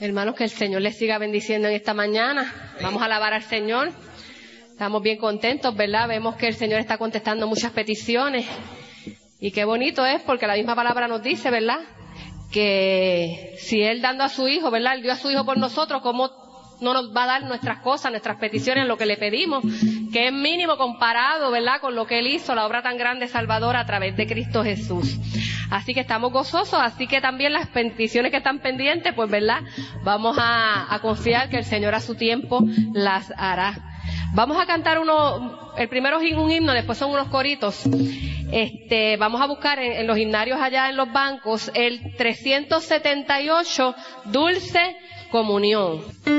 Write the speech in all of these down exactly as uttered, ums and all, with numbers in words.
Hermanos, que el Señor les siga bendiciendo en esta mañana. Vamos a alabar al Señor. Estamos bien contentos, ¿verdad? Vemos que el Señor está contestando muchas peticiones. Y qué bonito es, porque la misma palabra nos dice, ¿verdad? Que si Él dando a su Hijo, ¿verdad? Él dio a su Hijo por nosotros, ¿cómo no nos va a dar nuestras cosas, nuestras peticiones, lo que le pedimos? Que es mínimo comparado, ¿verdad? Con lo que Él hizo, la obra tan grande salvadora a través de Cristo Jesús. Así que estamos gozosos, así que también las peticiones que están pendientes, pues, ¿verdad? Vamos a, a confiar que el Señor a su tiempo las hará. Vamos a cantar uno, el primero es un himno, después son unos coritos. Este, vamos a buscar en, en los himnarios allá en los bancos el trescientos setenta y ocho, Dulce Comunión.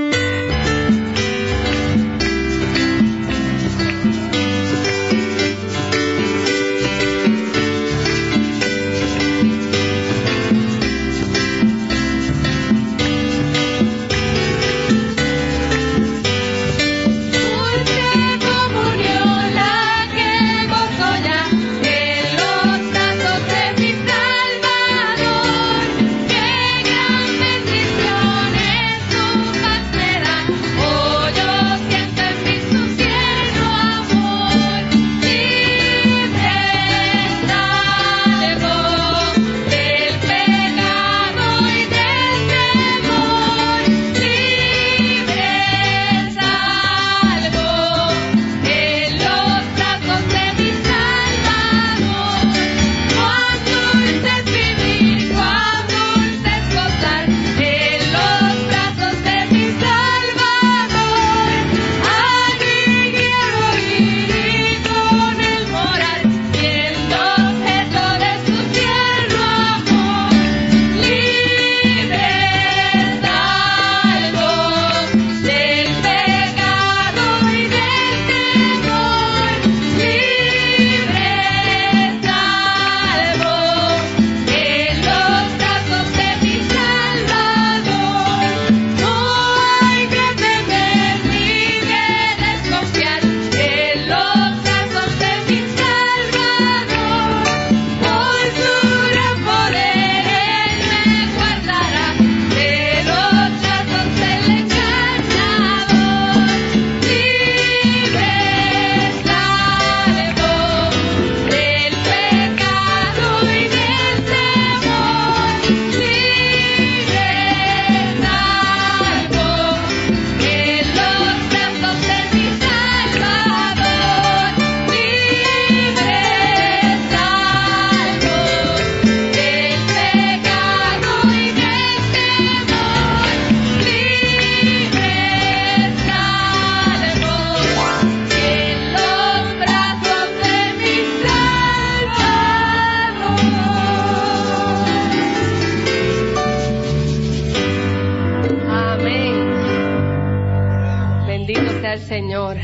Señor.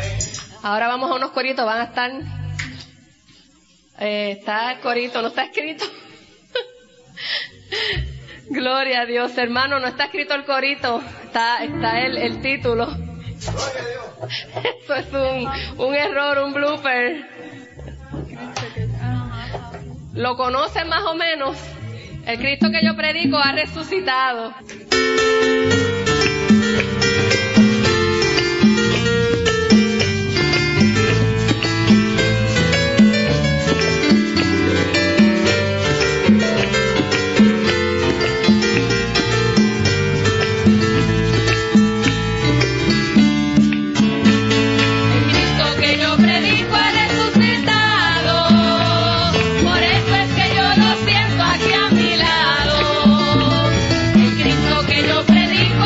Ahora vamos a unos coritos, van a estar, eh, está el corito, no está escrito. Gloria a Dios, hermano, no está escrito el corito, está, está el, el título. Eso es un, un error, un blooper. ¿Lo conocen más o menos? El Cristo que yo predico ha resucitado. Por eso es que yo lo siento aquí a mi lado. El Cristo que yo predico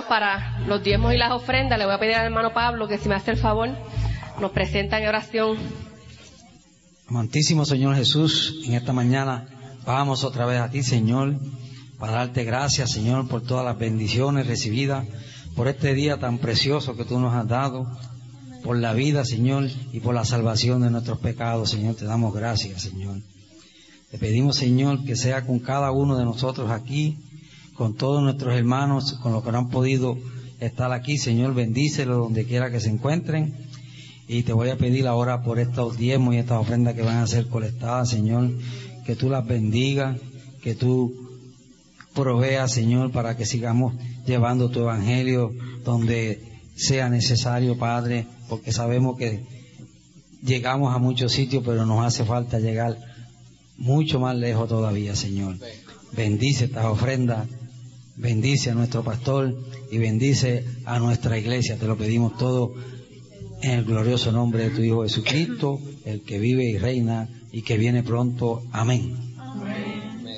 para los diezmos y las ofrendas. Le voy a pedir al hermano Pablo que si me hace el favor nos presenta en oración. Amantísimo Señor Jesús, en esta mañana vamos otra vez a ti, Señor, para darte gracias, Señor, por todas las bendiciones recibidas, por este día tan precioso que tú nos has dado, por la vida, Señor, y por la salvación de nuestros pecados, Señor. Te damos gracias, Señor. Te pedimos, Señor, que sea con cada uno de nosotros aquí, con todos nuestros hermanos, con los que no han podido estar aquí, Señor, bendícelos donde quiera que se encuentren. Y te voy a pedir ahora por estos diezmos y estas ofrendas que van a ser colectadas, Señor, que tú las bendigas, que tú proveas, Señor, para que sigamos llevando tu evangelio donde sea necesario, Padre, porque sabemos que llegamos a muchos sitios, pero nos hace falta llegar mucho más lejos todavía, Señor. Bendice estas ofrendas, bendice a nuestro pastor y bendice a nuestra iglesia. Te lo pedimos todo en el glorioso nombre de tu Hijo Jesucristo, el que vive y reina y que viene pronto. Amén. Amén.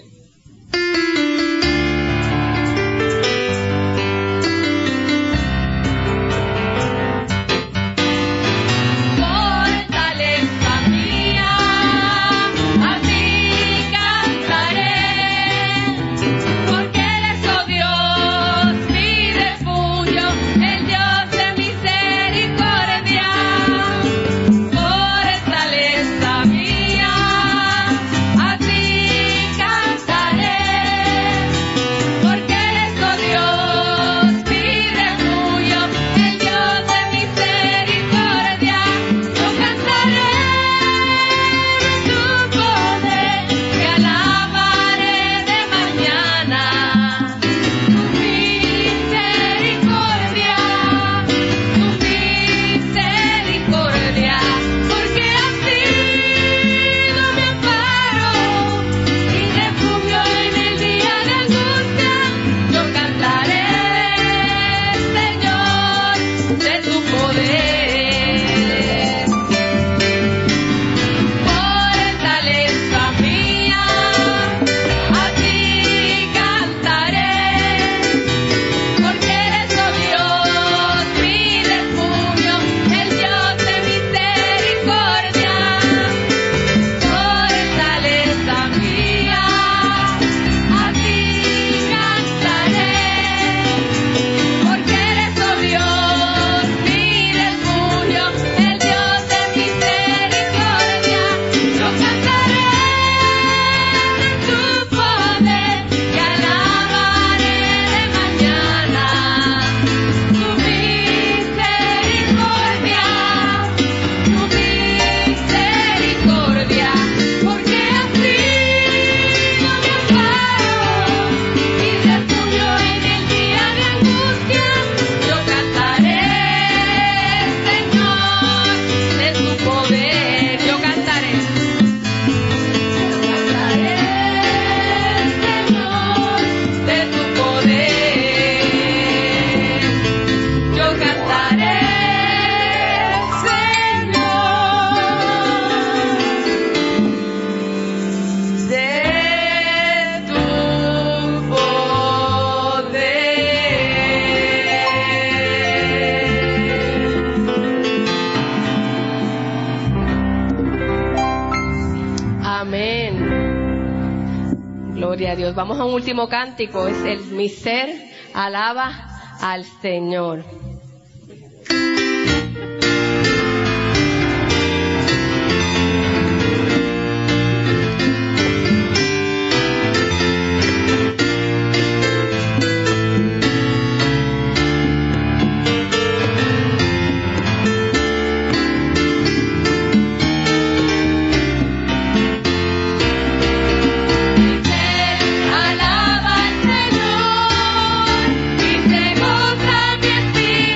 Dios. Vamos a un último cántico, es el Mi ser alaba al Señor. Alaba al Señor y se goza mi espíritu.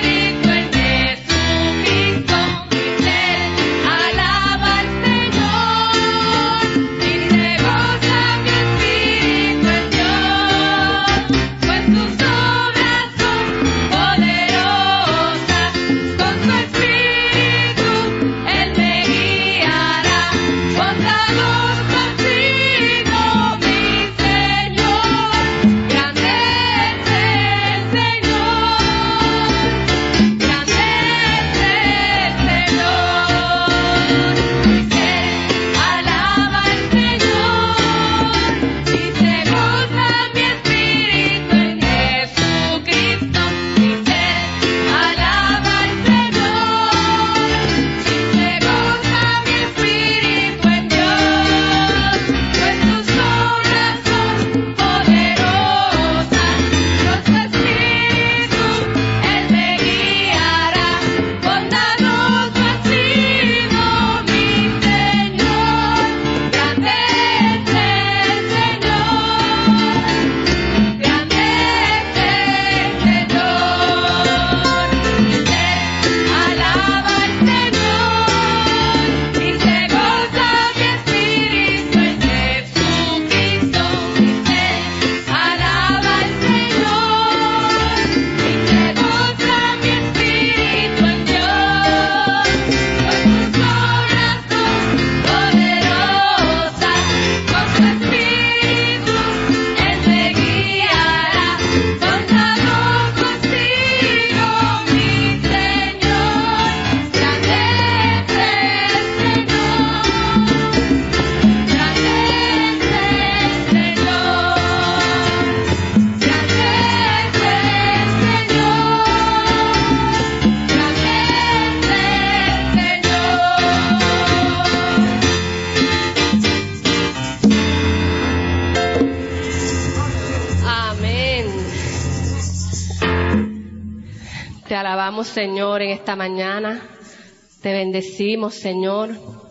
alabamos, Señor, en esta mañana. Te bendecimos, Señor.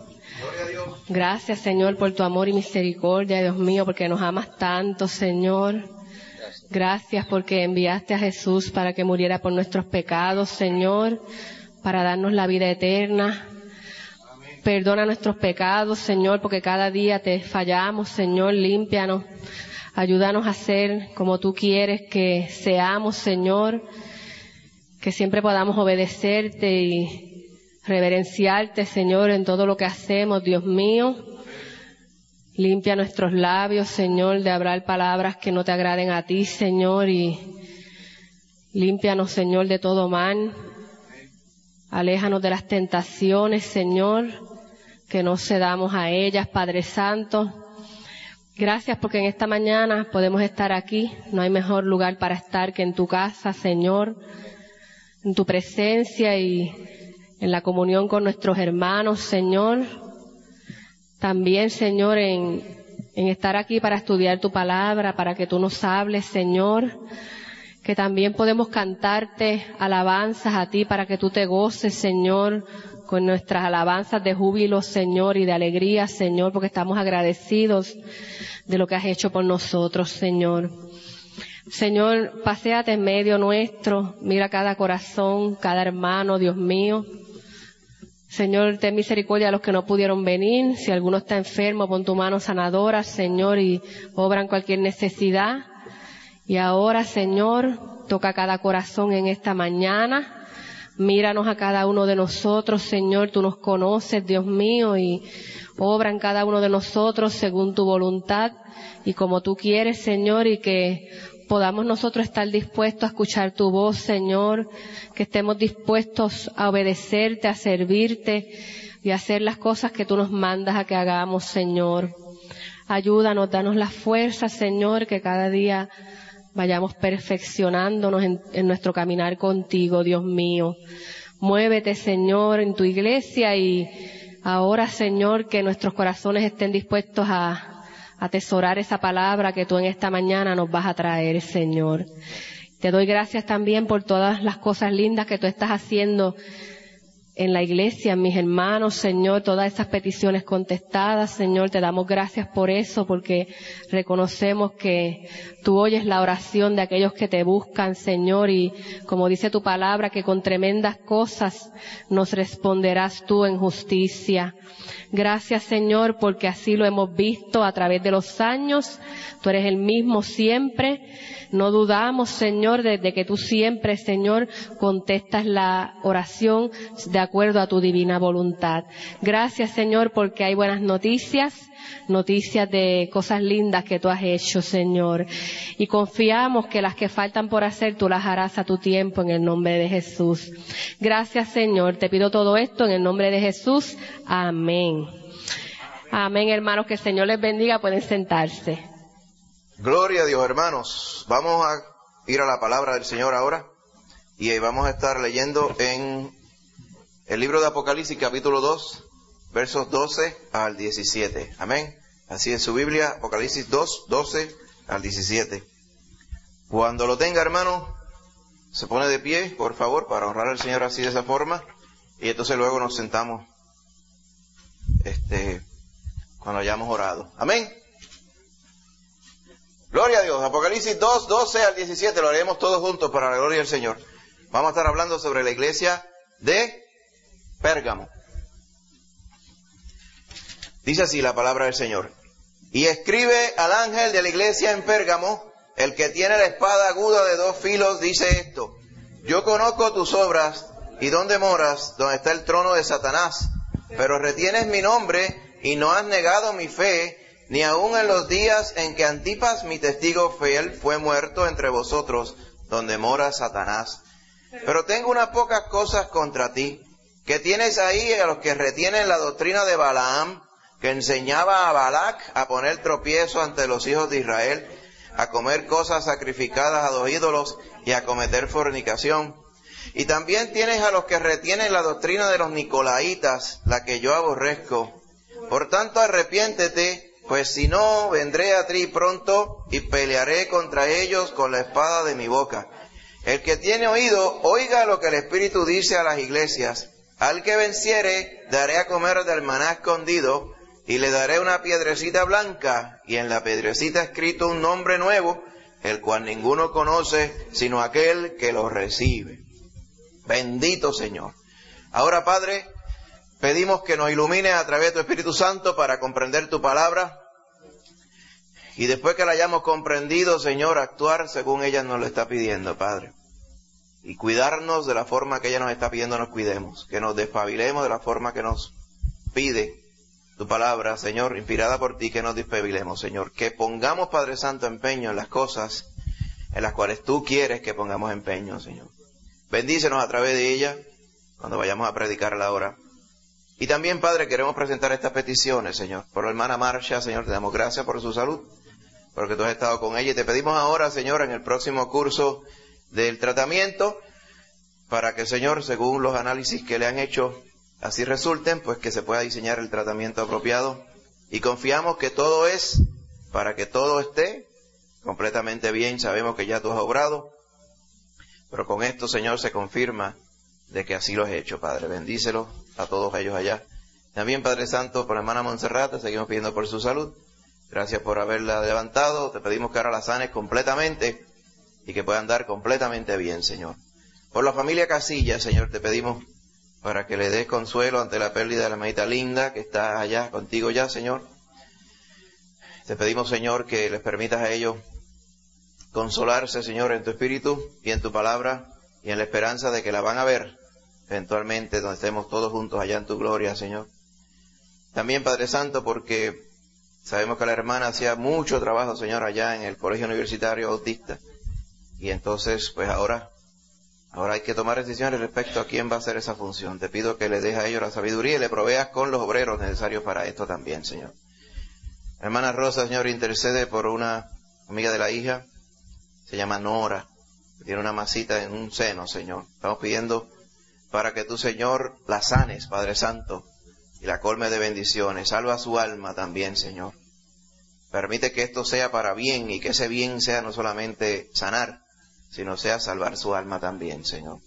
Gracias, Señor, por tu amor y misericordia, Dios mío, porque nos amas tanto, Señor. Gracias porque enviaste a Jesús para que muriera por nuestros pecados, Señor, para darnos la vida eterna. Perdona nuestros pecados, Señor, porque cada día te fallamos, Señor, límpianos. Ayúdanos a ser como tú quieres que seamos, Señor, que siempre podamos obedecerte y reverenciarte, Señor, en todo lo que hacemos, Dios mío. Limpia nuestros labios, Señor, de hablar palabras que no te agraden a ti, Señor, y límpianos, Señor, de todo mal. Aléjanos de las tentaciones, Señor, que no cedamos a ellas, Padre Santo. Gracias porque en esta mañana podemos estar aquí. No hay mejor lugar para estar que en tu casa, Señor, en tu presencia y en la comunión con nuestros hermanos, Señor. También, Señor, en, en estar aquí para estudiar tu palabra, para que tú nos hables, Señor. Que también podemos cantarte alabanzas a ti para que tú te goces, Señor, con nuestras alabanzas de júbilo, Señor, y de alegría, Señor, porque estamos agradecidos de lo que has hecho por nosotros, Señor. Señor, paséate en medio nuestro, mira cada corazón, cada hermano, Dios mío. Señor, ten misericordia a los que no pudieron venir. Si alguno está enfermo, pon tu mano sanadora, Señor, y obra en cualquier necesidad. Y ahora, Señor, toca cada corazón en esta mañana. Míranos a cada uno de nosotros, Señor, tú nos conoces, Dios mío, y obra en cada uno de nosotros según tu voluntad y como tú quieres, Señor, y que podamos nosotros estar dispuestos a escuchar tu voz, Señor, que estemos dispuestos a obedecerte, a servirte y a hacer las cosas que tú nos mandas a que hagamos, Señor. Ayúdanos, danos la fuerza, Señor, que cada día vayamos perfeccionándonos en, en nuestro caminar contigo, Dios mío. Muévete, Señor, en tu iglesia y ahora, Señor, que nuestros corazones estén dispuestos a atesorar esa palabra que tú en esta mañana nos vas a traer, Señor. Te doy gracias también por todas las cosas lindas que tú estás haciendo en la iglesia, en mis hermanos, Señor, todas esas peticiones contestadas, Señor, te damos gracias por eso, porque reconocemos que tú oyes la oración de aquellos que te buscan, Señor, y como dice tu palabra, que con tremendas cosas nos responderás tú en justicia. Gracias, Señor, porque así lo hemos visto a través de los años. Tú eres el mismo siempre. No dudamos, Señor, desde que tú siempre, Señor, contestas la oración de acuerdo a tu divina voluntad. Gracias, Señor, porque hay buenas noticias, noticias de cosas lindas que tú has hecho, Señor. Y confiamos que las que faltan por hacer, tú las harás a tu tiempo en el nombre de Jesús. Gracias, Señor. Te pido todo esto en el nombre de Jesús. Amén. Amén, hermanos. Que el Señor les bendiga. Pueden sentarse. Gloria a Dios, hermanos. Vamos a ir a la palabra del Señor ahora y vamos a estar leyendo en el libro de Apocalipsis capítulo dos, versos doce al diecisiete. Amén. Así es su Biblia, Apocalipsis dos, doce al diecisiete. Cuando lo tenga, hermano, se pone de pie, por favor, para honrar al Señor así de esa forma, y entonces luego nos sentamos este cuando hayamos orado. Amén. Gloria a Dios. Apocalipsis dos, doce al diecisiete, lo haremos todos juntos para la gloria del Señor. Vamos a estar hablando sobre la iglesia de Pérgamo. Dice así la palabra del Señor. Y escribe al ángel de la iglesia en Pérgamo, el que tiene la espada aguda de dos filos, dice esto: yo conozco tus obras y dónde moras, donde está el trono de Satanás, pero retienes mi nombre y no has negado mi fe, ni aun en los días en que Antipas, mi testigo fiel, fue muerto entre vosotros, donde mora Satanás. Pero tengo unas pocas cosas contra ti, que tienes ahí a los que retienen la doctrina de Balaam, que enseñaba a Balac a poner tropiezo ante los hijos de Israel, a comer cosas sacrificadas a los ídolos y a cometer fornicación. Y también tienes a los que retienen la doctrina de los nicolaitas, la que yo aborrezco. Por tanto, arrepiéntete, pues si no, vendré a ti pronto y pelearé contra ellos con la espada de mi boca. El que tiene oído, oiga lo que el Espíritu dice a las iglesias. Al que venciere, daré a comer del maná escondido, y le daré una piedrecita blanca, y en la piedrecita escrito un nombre nuevo, el cual ninguno conoce, sino aquel que lo recibe. Bendito Señor. Ahora, Padre, pedimos que nos ilumines a través de tu Espíritu Santo para comprender tu palabra, y después que la hayamos comprendido, Señor, actuar según ella nos lo está pidiendo, Padre. Y cuidarnos de la forma que ella nos está pidiendo nos cuidemos. Que nos despabilemos de la forma que nos pide tu palabra, Señor, inspirada por ti, que nos despabilemos, Señor. Que pongamos, Padre Santo, empeño en las cosas en las cuales tú quieres que pongamos empeño, Señor. Bendícenos a través de ella cuando vayamos a predicarla ahora. Y también, Padre, queremos presentar estas peticiones, Señor. Por la hermana Marcia, Señor, te damos gracias por su salud, porque tú has estado con ella. Y te pedimos ahora, Señor, en el próximo curso del tratamiento, para que, Señor, según los análisis que le han hecho, así resulten, pues que se pueda diseñar el tratamiento apropiado. Y confiamos que todo es para que todo esté completamente bien. Sabemos que ya tú has obrado, pero con esto, Señor, se confirma de que así lo has hecho, Padre. Bendícelo a todos ellos allá. También, Padre Santo, por la hermana Montserrat, te seguimos pidiendo por su salud. Gracias por haberla levantado. Te pedimos que ahora la sanes completamente y que pueda andar completamente bien, Señor. Por la familia Casillas, Señor, te pedimos para que le des consuelo ante la pérdida de la hermanita Linda, que está allá contigo ya, Señor. Te pedimos, Señor, que les permitas a ellos consolarse, Señor, en tu espíritu y en tu palabra, y en la esperanza de que la van a ver eventualmente donde estemos todos juntos allá en tu gloria, Señor. También, Padre Santo, porque sabemos que la hermana hacía mucho trabajo, Señor, allá en el Colegio Universitario Bautista, y entonces, pues ahora, ahora hay que tomar decisiones respecto a quién va a hacer esa función. Te pido que le des a ellos la sabiduría y le proveas con los obreros necesarios para esto también, Señor. Hermana Rosa, Señor, intercede por una amiga de la hija, se llama Nora, que tiene una masita en un seno, Señor. Estamos pidiendo para que tú, Señor, la sanes, Padre Santo, y la colme de bendiciones. Salva su alma también, Señor. Permite que esto sea para bien, y que ese bien sea no solamente sanar, sino sea salvar su alma también, Señor.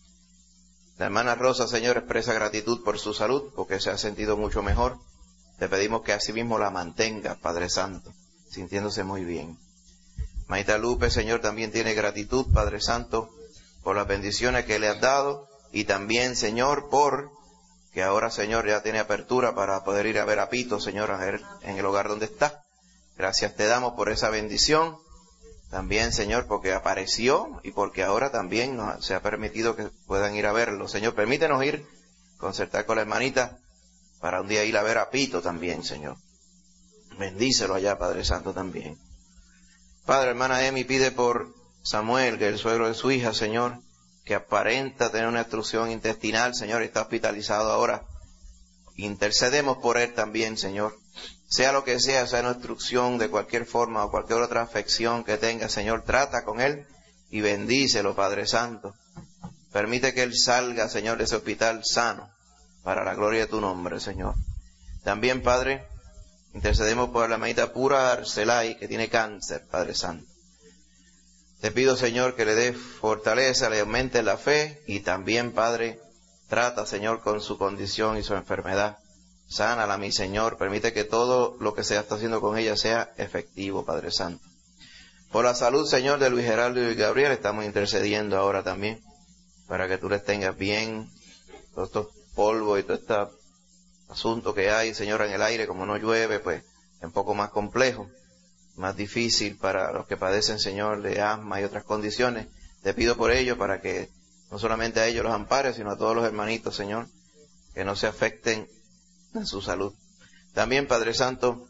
La hermana Rosa, Señor, expresa gratitud por su salud, porque se ha sentido mucho mejor. Te pedimos que así mismo la mantenga, Padre Santo, sintiéndose muy bien. Maita Lupe, Señor, también tiene gratitud, Padre Santo, por las bendiciones que le has dado, y también, Señor, por que ahora, Señor, ya tiene apertura para poder ir a ver a Pito, Señor, a ver en el hogar donde está. Gracias te damos por esa bendición. También, Señor, porque apareció y porque ahora también nos se ha permitido que puedan ir a verlo. Señor, permítenos ir, concertar con la hermanita, para un día ir a ver a Pito también, Señor. Bendícelo allá, Padre Santo, también. Padre, hermana Emi pide por Samuel, que es el suegro de su hija, Señor, que aparenta tener una obstrucción intestinal, Señor, y está hospitalizado ahora. Intercedemos por él también, Señor. Sea lo que sea, sea una obstrucción de cualquier forma o cualquier otra afección que tenga, Señor, trata con él y bendícelo, Padre Santo. Permite que él salga, Señor, de ese hospital sano, para la gloria de tu nombre, Señor. También, Padre, intercedemos por la hermanita Pura Arcelay, que tiene cáncer, Padre Santo. Te pido, Señor, que le des fortaleza, le aumente la fe, y también, Padre, trata, Señor, con su condición y su enfermedad. Sánala, mi Señor. Permite que todo lo que se está haciendo con ella sea efectivo, Padre Santo. Por la salud, Señor, de Luis Geraldo y Gabriel, estamos intercediendo ahora también, para que tú les tengas bien todos estos polvos y todo este asunto que hay, Señor, en el aire. Como no llueve, pues es un poco más complejo, más difícil para los que padecen, Señor, de asma y otras condiciones. Te pido por ello, para que no solamente a ellos los ampares, sino a todos los hermanitos, Señor, que no se afecten en su salud. También, Padre Santo,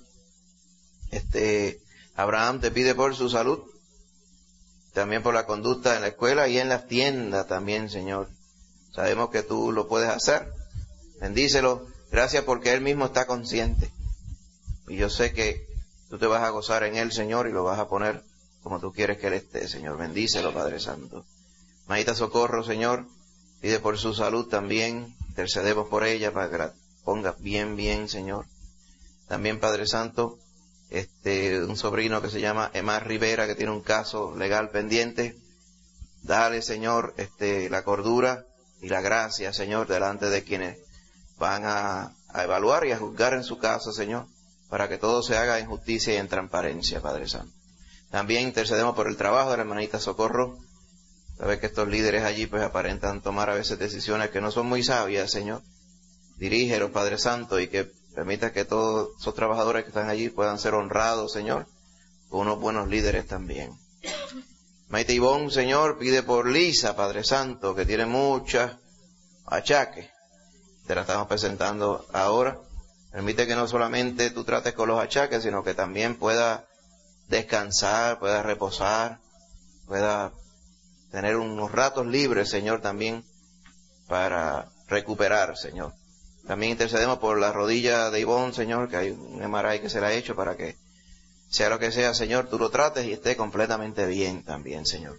este Abraham te pide por su salud, también por la conducta en la escuela y en las tiendas también, Señor. Sabemos que tú lo puedes hacer. Bendícelo. Gracias porque él mismo está consciente. Y yo sé que tú te vas a gozar en él, Señor, y lo vas a poner como tú quieres que él esté, Señor. Bendícelo, Padre Santo. Maita Socorro, Señor, pide por su salud también. Intercedemos por ella para que la ponga bien, bien, Señor. También, Padre Santo, este, un sobrino que se llama Emar Rivera, que tiene un caso legal pendiente. Dale, Señor, este, la cordura y la gracia, Señor, delante de quienes van a, a evaluar y a juzgar en su caso, Señor, para que todo se haga en justicia y en transparencia, Padre Santo. También intercedemos por el trabajo de la hermanita Socorro. Sabes que estos líderes allí pues aparentan tomar a veces decisiones que no son muy sabias, Señor. Dirígelos, Padre Santo, y que permita que todos esos trabajadores que están allí puedan ser honrados, Señor, con unos buenos líderes también. Maite Ivón, Señor, pide por Lisa, Padre Santo, que tiene muchos achaques. Te la estamos presentando ahora. Permite que no solamente tú trates con los achaques, sino que también pueda descansar, pueda reposar, pueda tener unos ratos libres, Señor, también para recuperar, Señor. También intercedemos por la rodilla de Ivón, Señor, que hay un M R I que se le ha hecho para que sea lo que sea, Señor, tú lo trates y esté completamente bien también, Señor.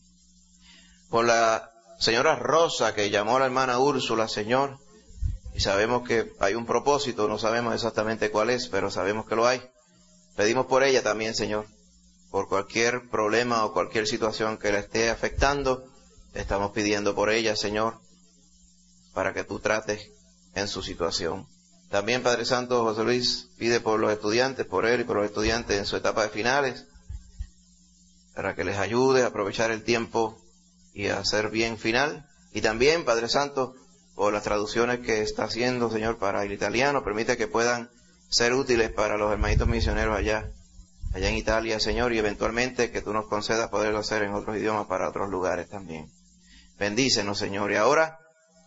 Por la señora Rosa, que llamó a la hermana Úrsula, Señor, y sabemos que hay un propósito, no sabemos exactamente cuál es, pero sabemos que lo hay. Pedimos por ella también, Señor, por cualquier problema o cualquier situación que la esté afectando, estamos pidiendo por ella, Señor, para que tú trates en su situación. También, Padre Santo, José Luis pide por los estudiantes, por él y por los estudiantes en su etapa de finales, para que les ayude a aprovechar el tiempo y a hacer bien final. Y también, Padre Santo, por las traducciones que está haciendo, Señor, para el italiano, permite que puedan ser útiles para los hermanitos misioneros allá, allá en Italia, Señor, y eventualmente que tú nos concedas poderlo hacer en otros idiomas para otros lugares también. Bendícenos, Señor, y ahora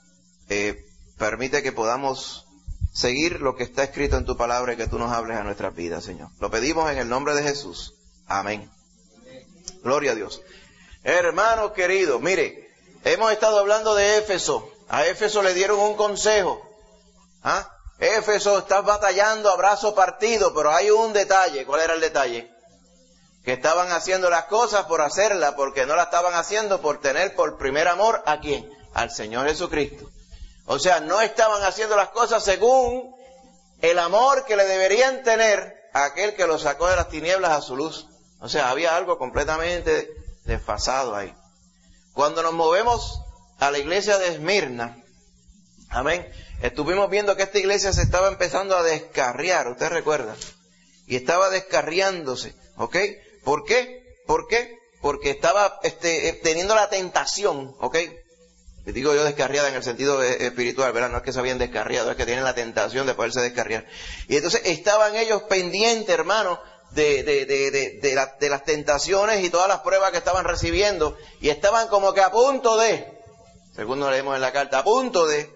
eh, permite que podamos seguir lo que está escrito en tu palabra y que tú nos hables a nuestras vidas, Señor. Lo pedimos en el nombre de Jesús. Amén. Gloria a Dios. Hermanos queridos, mire, hemos estado hablando de Éfeso. A Éfeso le dieron un consejo. ¿Ah? Éfeso, estás batallando a brazo partido, pero hay un detalle. ¿Cuál era el detalle? Que estaban haciendo las cosas por hacerlas, porque no las estaban haciendo por tener por primer amor ¿a quién? Al Señor Jesucristo. O sea, no estaban haciendo las cosas según el amor que le deberían tener a aquel que los sacó de las tinieblas a su luz. O sea, había algo completamente desfasado ahí. Cuando nos movemos a la iglesia de Esmirna, amén, estuvimos viendo que esta iglesia se estaba empezando a descarriar, ¿usted recuerda? Y estaba descarriándose, ¿ok? ¿Por qué? ¿Por qué? Porque estaba este, teniendo la tentación, ¿ok? Digo yo descarriada en el sentido espiritual, ¿verdad? No es que se habían descarriado, es que tienen la tentación de poderse descarriar. Y entonces estaban ellos pendientes, hermano, de, de, de, de, de, la, de las tentaciones y todas las pruebas que estaban recibiendo. Y estaban como que a punto de, según nos leemos en la carta, a punto de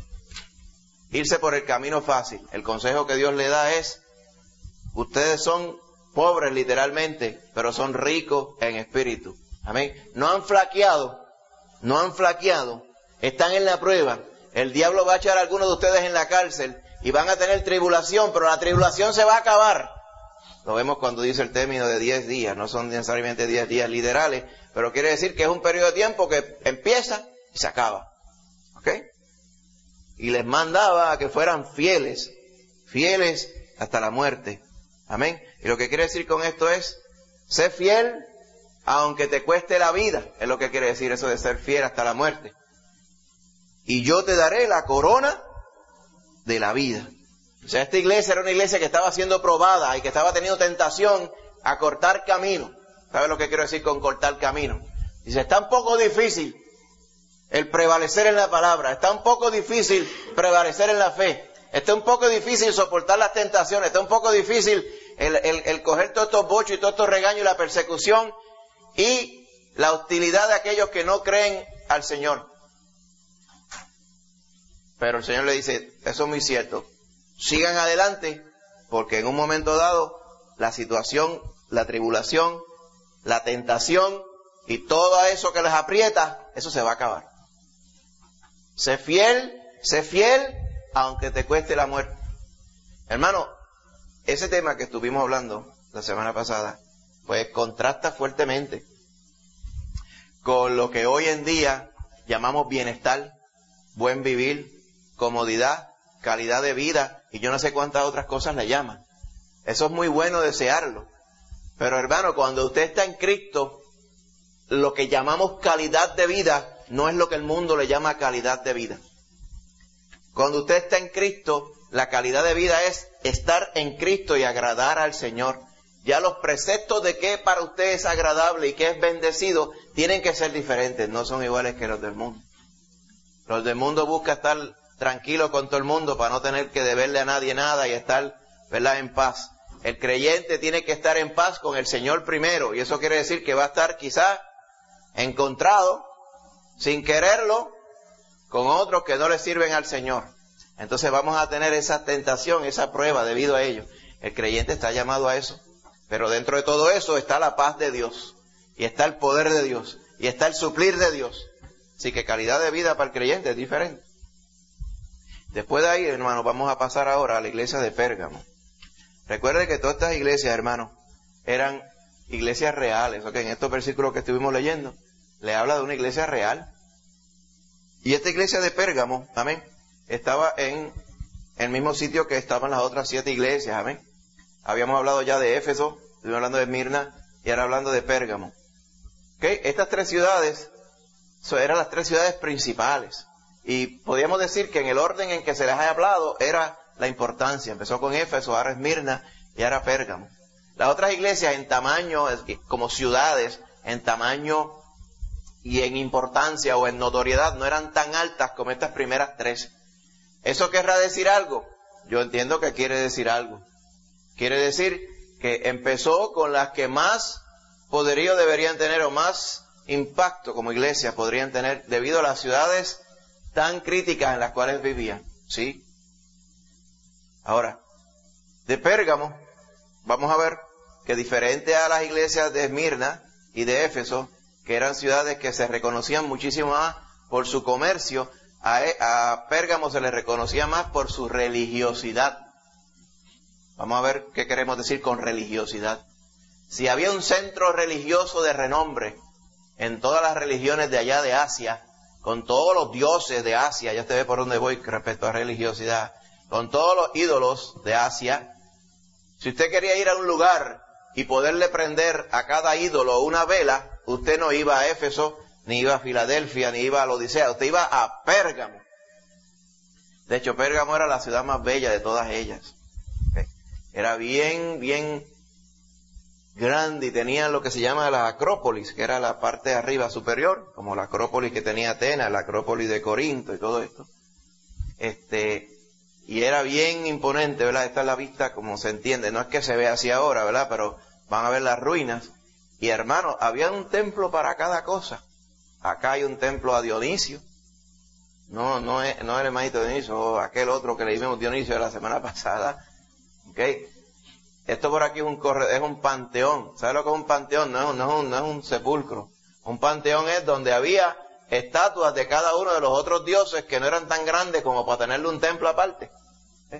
irse por el camino fácil. El consejo que Dios le da es, ustedes son pobres literalmente, pero son ricos en espíritu. Amén. No han flaqueado. No han flaqueado, están en la prueba. El diablo va a echar a algunos de ustedes en la cárcel y van a tener tribulación, pero la tribulación se va a acabar. Lo vemos cuando dice el término de diez días, no son necesariamente diez días literales, pero quiere decir que es un periodo de tiempo que empieza y se acaba. ¿Ok? Y les mandaba a que fueran fieles, fieles hasta la muerte. Amén. Y lo que quiere decir con esto es, sé fiel aunque te cueste la vida, es lo que quiere decir eso de ser fiel hasta la muerte. Y yo te daré la corona de la vida. O sea, esta iglesia era una iglesia que estaba siendo probada y que estaba teniendo tentación a cortar camino. ¿Sabes lo que quiero decir con cortar camino? Dice, está un poco difícil el prevalecer en la palabra, está un poco difícil prevalecer en la fe, está un poco difícil soportar las tentaciones, está un poco difícil el, el, el coger todos estos bochos y todos estos regaños y la persecución y la hostilidad de aquellos que no creen al Señor. Pero el Señor le dice, eso es muy cierto, sigan adelante, porque en un momento dado, la situación, la tribulación, la tentación y todo eso que les aprieta, eso se va a acabar. Sé fiel, sé fiel, aunque te cueste la muerte. Hermano, ese tema que estuvimos hablando la semana pasada, pues contrasta fuertemente con lo que hoy en día llamamos bienestar, buen vivir, comodidad, calidad de vida y yo no sé cuántas otras cosas le llaman. Eso es muy bueno desearlo. Pero hermano, cuando usted está en Cristo, lo que llamamos calidad de vida no es lo que el mundo le llama calidad de vida. Cuando usted está en Cristo, la calidad de vida es estar en Cristo y agradar al Señor. Ya los preceptos de qué para usted es agradable y qué es bendecido tienen que ser diferentes, no son iguales que los del mundo. Los del mundo buscan estar tranquilos con todo el mundo para no tener que deberle a nadie nada y estar, ¿verdad?, en paz. El creyente tiene que estar en paz con el Señor primero, y eso quiere decir que va a estar quizás encontrado, sin quererlo, con otros que no le sirven al Señor. Entonces vamos a tener esa tentación, esa prueba debido a ello. El creyente está llamado a eso. Pero dentro de todo eso está la paz de Dios, y está el poder de Dios, y está el suplir de Dios. Así que calidad de vida para el creyente es diferente. Después de ahí, hermanos, vamos a pasar ahora a la iglesia de Pérgamo. Recuerde que todas estas iglesias, hermanos, eran iglesias reales. ¿Okay? En estos versículos que estuvimos leyendo, le habla de una iglesia real. Y esta iglesia de Pérgamo, amén, estaba en el mismo sitio que estaban las otras siete iglesias, amén. Habíamos hablado ya de Éfeso, estuvimos hablando de Esmirna y ahora hablando de Pérgamo. ¿Okay? Estas tres ciudades so, eran las tres ciudades principales. Y podríamos decir que en el orden en que se les ha hablado era la importancia. Empezó con Éfeso, ahora Esmirna y ahora Pérgamo. Las otras iglesias en tamaño, como ciudades, en tamaño y en importancia o en notoriedad, no eran tan altas como estas primeras tres. ¿Eso querrá decir algo? Yo entiendo que quiere decir algo. Quiere decir que empezó con las que más poderío deberían tener o más impacto como iglesia podrían tener debido a las ciudades tan críticas en las cuales vivían. ¿Sí? Ahora, de Pérgamo, vamos a ver que diferente a las iglesias de Esmirna y de Éfeso, que eran ciudades que se reconocían muchísimo más por su comercio, a, a Pérgamo se le reconocía más por su religiosidad. Vamos a ver qué queremos decir con religiosidad. Si había un centro religioso de renombre en todas las religiones de allá de Asia, con todos los dioses de Asia, ya usted ve por dónde voy respecto a religiosidad, con todos los ídolos de Asia, si usted quería ir a un lugar y poderle prender a cada ídolo una vela, usted no iba a Éfeso, ni iba a Filadelfia, ni iba a la Odisea, usted iba a Pérgamo. De hecho, Pérgamo era la ciudad más bella de todas ellas. Era bien, bien grande y tenía lo que se llama la Acrópolis, que era la parte de arriba superior, como la Acrópolis que tenía Atenas, la Acrópolis de Corinto y todo esto. Este, y era bien imponente, ¿verdad? Esta es la vista como se entiende, no es que se vea así ahora, ¿verdad? Pero van a ver las ruinas. Y hermanos, había un templo para cada cosa. Acá hay un templo a Dionisio. No, no es, no es el hermanito Dionisio, o aquel otro que le dimos Dionisio de la semana pasada. ¿Okay? Esto por aquí es un corre, es un panteón. ¿Sabe lo que es un panteón? No es, no es un, no es un sepulcro. Un panteón es donde había estatuas de cada uno de los otros dioses que no eran tan grandes como para tenerle un templo aparte. ¿Eh?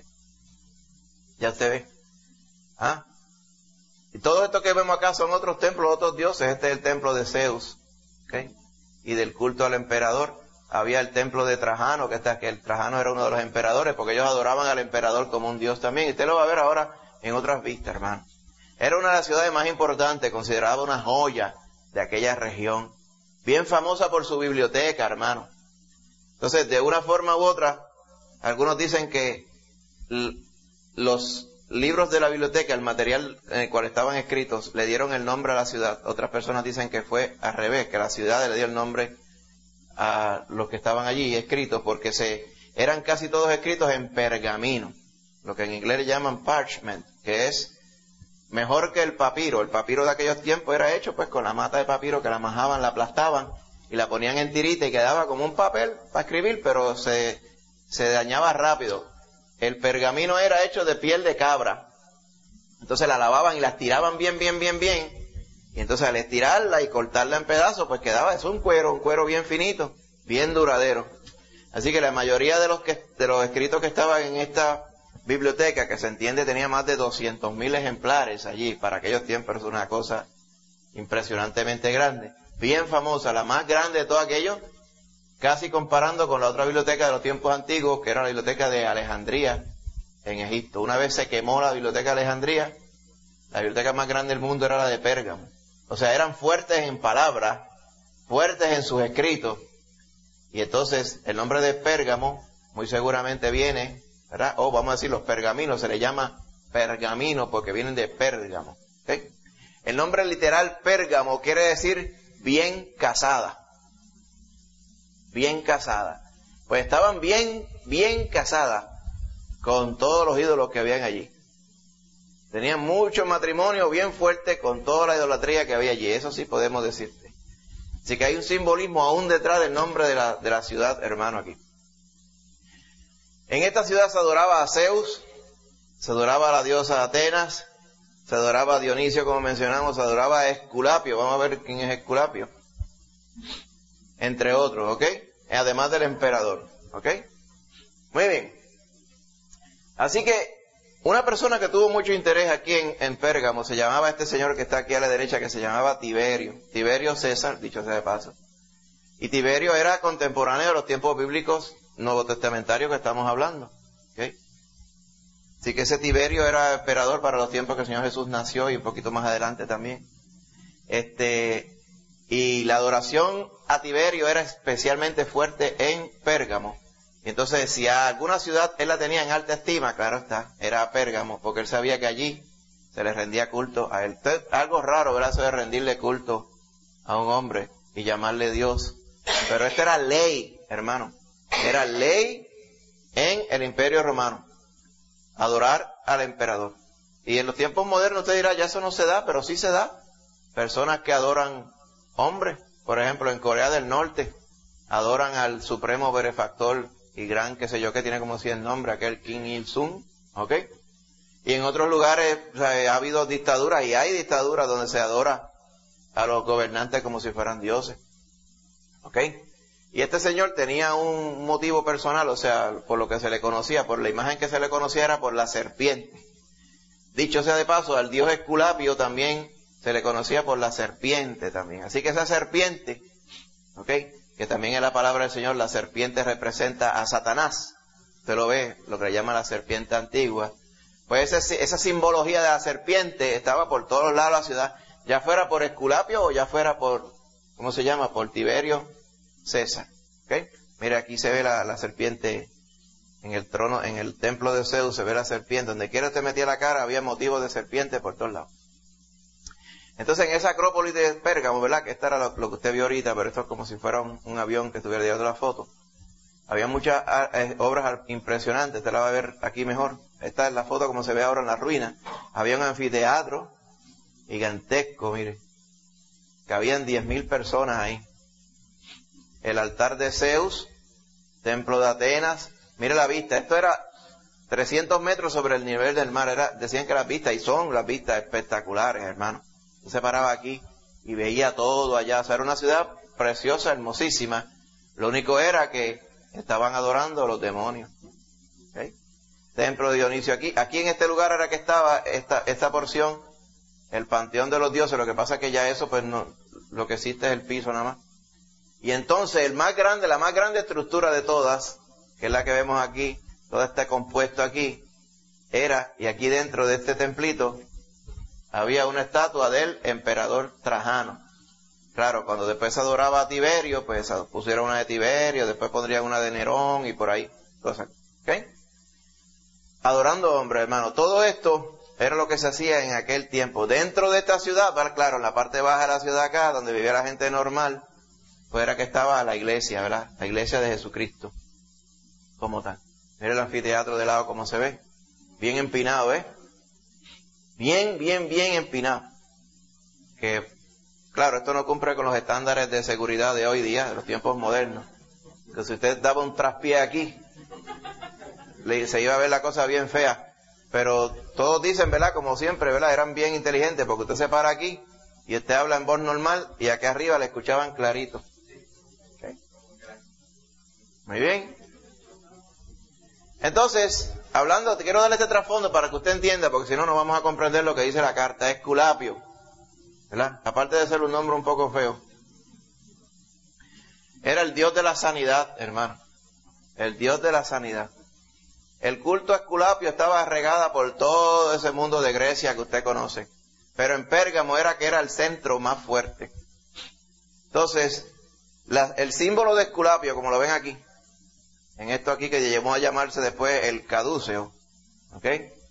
Ya usted ve. ¿Ah? Y todo esto que vemos acá son otros templos, otros dioses. Este es el templo de Zeus. ¿Okay? Y del culto al emperador. Había el templo de Trajano, que, está, que el Trajano era uno de los emperadores, porque ellos adoraban al emperador como un dios también. Y usted lo va a ver ahora en otras vistas, hermano. Era una de las ciudades más importantes, considerada una joya de aquella región. Bien famosa por su biblioteca, hermano. Entonces, de una forma u otra, algunos dicen que los libros de la biblioteca, el material en el cual estaban escritos, le dieron el nombre a la ciudad. Otras personas dicen que fue al revés, que la ciudad le dio el nombre a los que estaban allí escritos, porque se eran casi todos escritos en pergamino, lo que en inglés le llaman parchment, que es mejor que el papiro. El papiro de aquellos tiempos era hecho pues con la mata de papiro que la majaban, la aplastaban y la ponían en tirita y quedaba como un papel para escribir, pero se, se dañaba rápido. El pergamino era hecho de piel de cabra, entonces la lavaban y la estiraban bien, bien, bien, bien. Y entonces al estirarla y cortarla en pedazos, pues quedaba eso un cuero, un cuero bien finito, bien duradero. Así que la mayoría de los que, de los escritos que estaban en esta biblioteca, que se entiende tenía más de doscientos mil ejemplares allí, para aquellos tiempos es una cosa impresionantemente grande, bien famosa, la más grande de todo aquello, casi comparando con la otra biblioteca de los tiempos antiguos, que era la biblioteca de Alejandría en Egipto. Una vez se quemó la biblioteca de Alejandría, la biblioteca más grande del mundo era la de Pérgamo. O sea, eran fuertes en palabras, fuertes en sus escritos. Y entonces el nombre de Pérgamo muy seguramente viene, ¿verdad? O vamos a decir los pergaminos, se le llama pergamino porque vienen de Pérgamo. ¿Okay? El nombre literal Pérgamo quiere decir bien casada. Bien casada. Pues estaban bien, bien casadas con todos los ídolos que habían allí. Tenían mucho matrimonio bien fuerte con toda la idolatría que había allí. Eso sí podemos decirte. Así que hay un simbolismo aún detrás del nombre de la, de la ciudad, hermano, aquí. En esta ciudad se adoraba a Zeus, se adoraba a la diosa Atenas, se adoraba a Dionisio, como mencionamos, se adoraba a Esculapio. Vamos a ver quién es Esculapio. Entre otros, ¿ok? Además del emperador, ¿ok? Muy bien. Así que una persona que tuvo mucho interés aquí en, en Pérgamo se llamaba este señor que está aquí a la derecha, que se llamaba Tiberio. Tiberio César, dicho sea de paso. Y Tiberio era contemporáneo de los tiempos bíblicos novotestamentarios que estamos hablando. ¿Okay? Así que ese Tiberio era emperador para los tiempos que el Señor Jesús nació y un poquito más adelante también. Este, y la adoración a Tiberio era especialmente fuerte en Pérgamo. Y entonces, si a alguna ciudad él la tenía en alta estima, claro está, era Pérgamo, porque él sabía que allí se le rendía culto a él. Entonces, algo raro, ¿verdad? Eso de rendirle culto a un hombre y llamarle Dios. Pero esta era ley, hermano. Era ley en el Imperio Romano. Adorar al emperador. Y en los tiempos modernos usted dirá, ya eso no se da, pero sí se da. Personas que adoran hombres. Por ejemplo, en Corea del Norte, adoran al supremo benefactor y gran, qué sé yo, que tiene como cien nombres, aquel Kim Il-sung, ¿ok? Y en otros lugares, o sea, ha habido dictaduras, y hay dictaduras donde se adora a los gobernantes como si fueran dioses, ¿ok? Y este señor tenía un motivo personal, o sea, por lo que se le conocía, por la imagen que se le conocía era por la serpiente. Dicho sea de paso, al dios Esculapio también se le conocía por la serpiente también. Así que esa serpiente, ¿ok?, que también en la palabra del Señor, la serpiente representa a Satanás. Usted lo ve, lo que le llama la serpiente antigua. Pues esa, esa simbología de la serpiente estaba por todos lados de la ciudad, ya fuera por Esculapio o ya fuera por, ¿cómo se llama?, por Tiberio César. ¿Okay? Mira, aquí se ve la, la serpiente en el trono, en el templo de Zeus, se ve la serpiente. Donde quiera te metía la cara, había motivos de serpiente por todos lados. Entonces, en esa acrópolis de Pérgamo, ¿verdad? Que esta era lo, lo que usted vio ahorita, pero esto es como si fuera un, un avión que estuviera llevando la foto. Había muchas eh, obras impresionantes, usted la va a ver aquí mejor. Esta es la foto como se ve ahora en la ruina. Había un anfiteatro gigantesco, mire, que habían diez mil personas ahí. El altar de Zeus, templo de Atenas, mire la vista, esto era trescientos metros sobre el nivel del mar, era, decían que las vistas, y son las vistas espectaculares, hermano. Se paraba aquí y veía todo allá. O sea, era una ciudad preciosa, hermosísima. Lo único era que estaban adorando a los demonios. ¿Okay? Templo de Dionisio aquí. Aquí en este lugar era que estaba esta, esta porción, el panteón de los dioses. Lo que pasa es que ya eso, pues no, lo que existe es el piso nada más. Y entonces el más grande, la más grande estructura de todas, que es la que vemos aquí, todo este compuesto aquí, era, y aquí dentro de este templito, había una estatua del emperador Trajano. Claro, cuando después se adoraba a Tiberio, pues pusieron una de Tiberio, después pondrían una de Nerón y por ahí, cosas. ¿Ok? Adorando hombres, hermano. Todo esto era lo que se hacía en aquel tiempo. Dentro de esta ciudad, claro, en la parte baja de la ciudad acá, donde vivía la gente normal, pues era que estaba la iglesia, ¿verdad? La iglesia de Jesucristo, como tal. Mira el anfiteatro de lado como se ve. Bien empinado, ¿eh? Bien, bien, bien empinado. Que, claro, esto no cumple con los estándares de seguridad de hoy día, de los tiempos modernos. Que si usted daba un traspié aquí, le, se iba a ver la cosa bien fea. Pero todos dicen, ¿verdad? Como siempre, ¿verdad? Eran bien inteligentes, porque usted se para aquí y usted habla en voz normal y aquí arriba le escuchaban clarito. ¿Okay? Muy bien. Entonces, hablando, te quiero darle este trasfondo para que usted entienda, porque si no, no vamos a comprender lo que dice la carta. Esculapio, ¿verdad? Aparte de ser un nombre un poco feo, era el dios de la sanidad, hermano. El dios de la sanidad. El culto a Esculapio estaba regada por todo ese mundo de Grecia que usted conoce. Pero en Pérgamo era que era el centro más fuerte. Entonces, La, el símbolo de Esculapio, como lo ven aquí, en esto aquí que llegó a llamarse después el caduceo, ¿ok?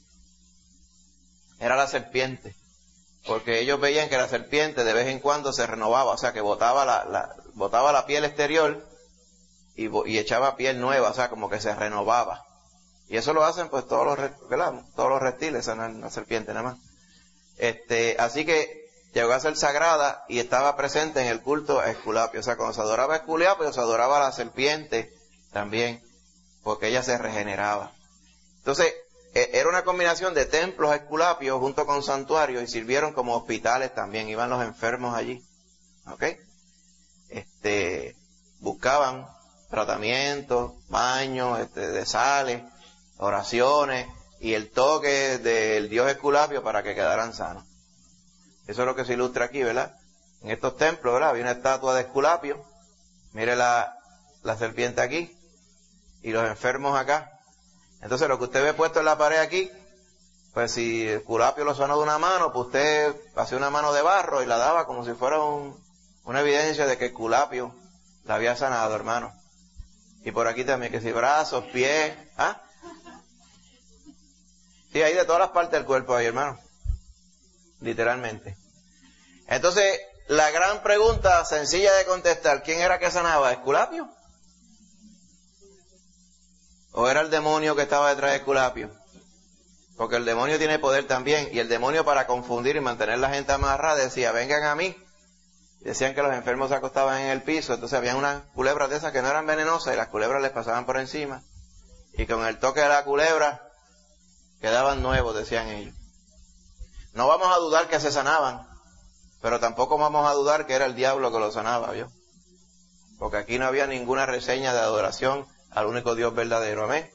Era la serpiente, porque ellos veían que la serpiente de vez en cuando se renovaba, o sea que botaba la, la, botaba la piel exterior y, y echaba piel nueva, o sea como que se renovaba. Y eso lo hacen pues todos los, ¿verdad? Todos los reptiles, esa no es una serpiente nada más. Este, así que llegó a ser sagrada y estaba presente en el culto a Esculapio. O sea, cuando se adoraba a Esculapio, se adoraba a la serpiente también, porque ella se regeneraba. Entonces, era una combinación de templos a Esculapio junto con santuarios y sirvieron como hospitales también. Iban los enfermos allí. ¿Ok? Este, buscaban tratamientos, baños, este, de sales, oraciones y el toque del dios Esculapio para que quedaran sanos. Eso es lo que se ilustra aquí, ¿verdad? En estos templos, ¿verdad? Había una estatua de Esculapio. Mire la, la serpiente aquí. Y los enfermos acá. Entonces lo que usted ve puesto en la pared aquí, pues si Esculapio lo sanó de una mano, pues usted hacía una mano de barro y la daba como si fuera un, una evidencia de que Esculapio la había sanado, hermano. Y por aquí también, que si brazos, pies, ¿ah? Sí, hay de todas las partes del cuerpo ahí, hermano. Literalmente. Entonces, la gran pregunta sencilla de contestar, ¿quién era que sanaba? ¿Esculapio? ¿O era el demonio que estaba detrás de Esculapio? Porque el demonio tiene poder también, y el demonio para confundir y mantener la gente amarrada decía, vengan a mí. Decían que los enfermos se acostaban en el piso, entonces había unas culebras de esas que no eran venenosas y las culebras les pasaban por encima. Y con el toque de la culebra quedaban nuevos, decían ellos. No vamos a dudar que se sanaban, pero tampoco vamos a dudar que era el diablo que lo sanaba, ¿vio? Porque aquí no había ninguna reseña de adoración al único Dios verdadero, amén.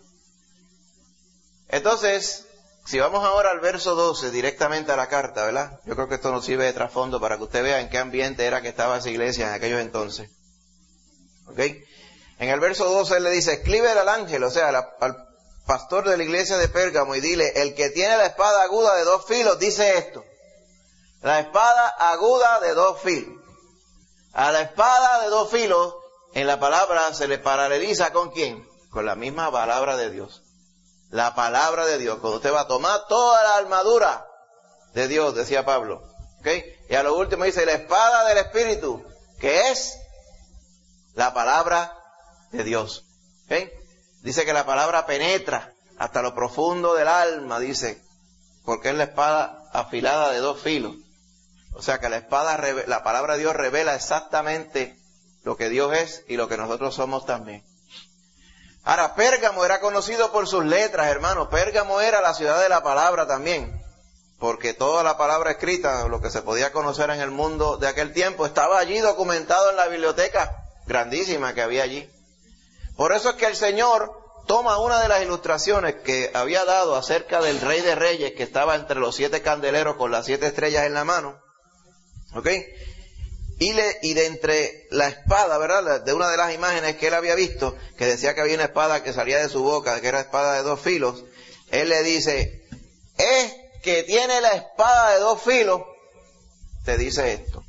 Entonces, si vamos ahora al verso doce, directamente a la carta, ¿verdad? Yo creo que esto nos sirve de trasfondo para que usted vea en qué ambiente era que estaba esa iglesia en aquellos entonces. ¿Ok? En el verso doce él le dice, escríbele al ángel, o sea, la, al pastor de la iglesia de Pérgamo, y dile, el que tiene la espada aguda de dos filos, dice esto. La espada aguda de dos filos. A la espada de dos filos, en la palabra se le paraleliza ¿con quién? Con la misma palabra de Dios. La palabra de Dios. Cuando usted va a tomar toda la armadura de Dios, decía Pablo. ¿Ok? Y a lo último dice, la espada del Espíritu, que es la palabra de Dios. ¿Ok? Dice que la palabra penetra hasta lo profundo del alma, dice, porque es la espada afilada de dos filos. O sea que la espada, la palabra de Dios revela exactamente lo que Dios es y lo que nosotros somos también. Ahora, Pérgamo era conocido por sus letras, hermanos. Pérgamo era la ciudad de la palabra también, porque toda la palabra escrita, lo que se podía conocer en el mundo de aquel tiempo, estaba allí documentado en la biblioteca grandísima que había allí. Por eso es que el Señor toma una de las ilustraciones que había dado acerca del Rey de Reyes, que estaba entre los siete candeleros con las siete estrellas en la mano, ¿ok? Y, le, y de entre la espada, ¿verdad? De una de las imágenes que él había visto, que decía que había una espada que salía de su boca, que era espada de dos filos, él le dice, es que tiene la espada de dos filos, te dice esto.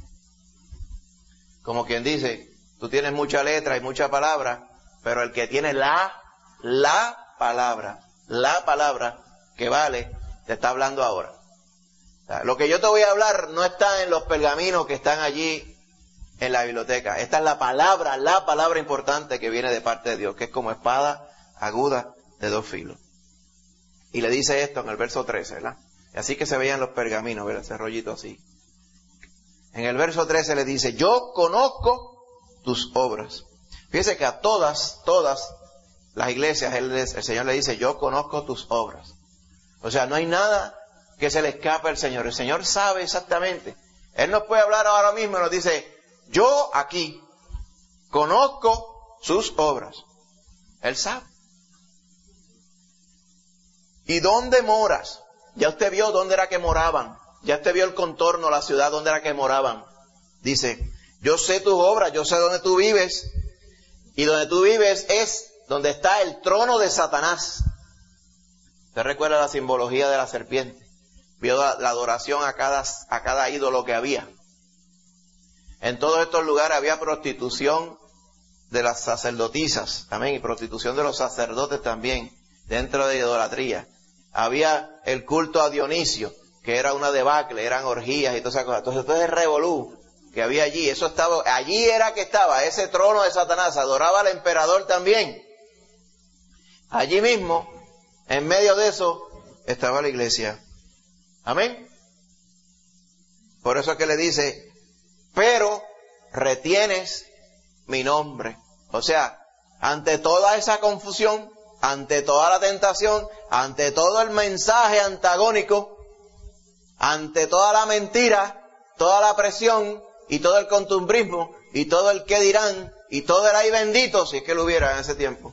Como quien dice, tú tienes mucha letra y mucha palabra, pero el que tiene la, la palabra, la palabra que vale, te está hablando ahora. O sea, lo que yo te voy a hablar no está en los pergaminos que están allí en la biblioteca. Esta es la palabra, la palabra importante que viene de parte de Dios, que es como espada aguda de dos filos. Y le dice esto en el verso trece, ¿verdad? Así que se veían los pergaminos, ¿verdad? Ese rollito así. En el verso trece le dice, yo conozco tus obras. Fíjese que a todas, todas las iglesias, él, el Señor le dice, yo conozco tus obras. O sea, no hay nada que se le escape al Señor. El Señor sabe exactamente. Él nos puede hablar ahora mismo y nos dice, yo aquí conozco sus obras. Él sabe. ¿Y dónde moras? Ya usted vio dónde era que moraban. Ya usted vio el contorno, la ciudad, dónde era que moraban. Dice, yo sé tus obras, yo sé dónde tú vives. Y donde tú vives es donde está el trono de Satanás. ¿Usted recuerda la simbología de la serpiente? Vio la, la adoración a cada, a cada ídolo que había. En todos estos lugares había prostitución, de las sacerdotisas, amén, y prostitución de los sacerdotes también, dentro de idolatría. Había el culto a Dionisio, que era una debacle, eran orgías y todas esas cosas. Entonces, todo ese revolú que había allí, eso estaba, allí era que estaba, ese trono de Satanás, adoraba al emperador también. Allí mismo, en medio de eso, estaba la iglesia. Amén. Por eso es que le dice, pero retienes mi nombre. O sea, ante toda esa confusión, ante toda la tentación, ante todo el mensaje antagónico, ante toda la mentira, toda la presión y todo el contumbrismo y todo el qué dirán y todo el ay bendito, si es que lo hubiera en ese tiempo,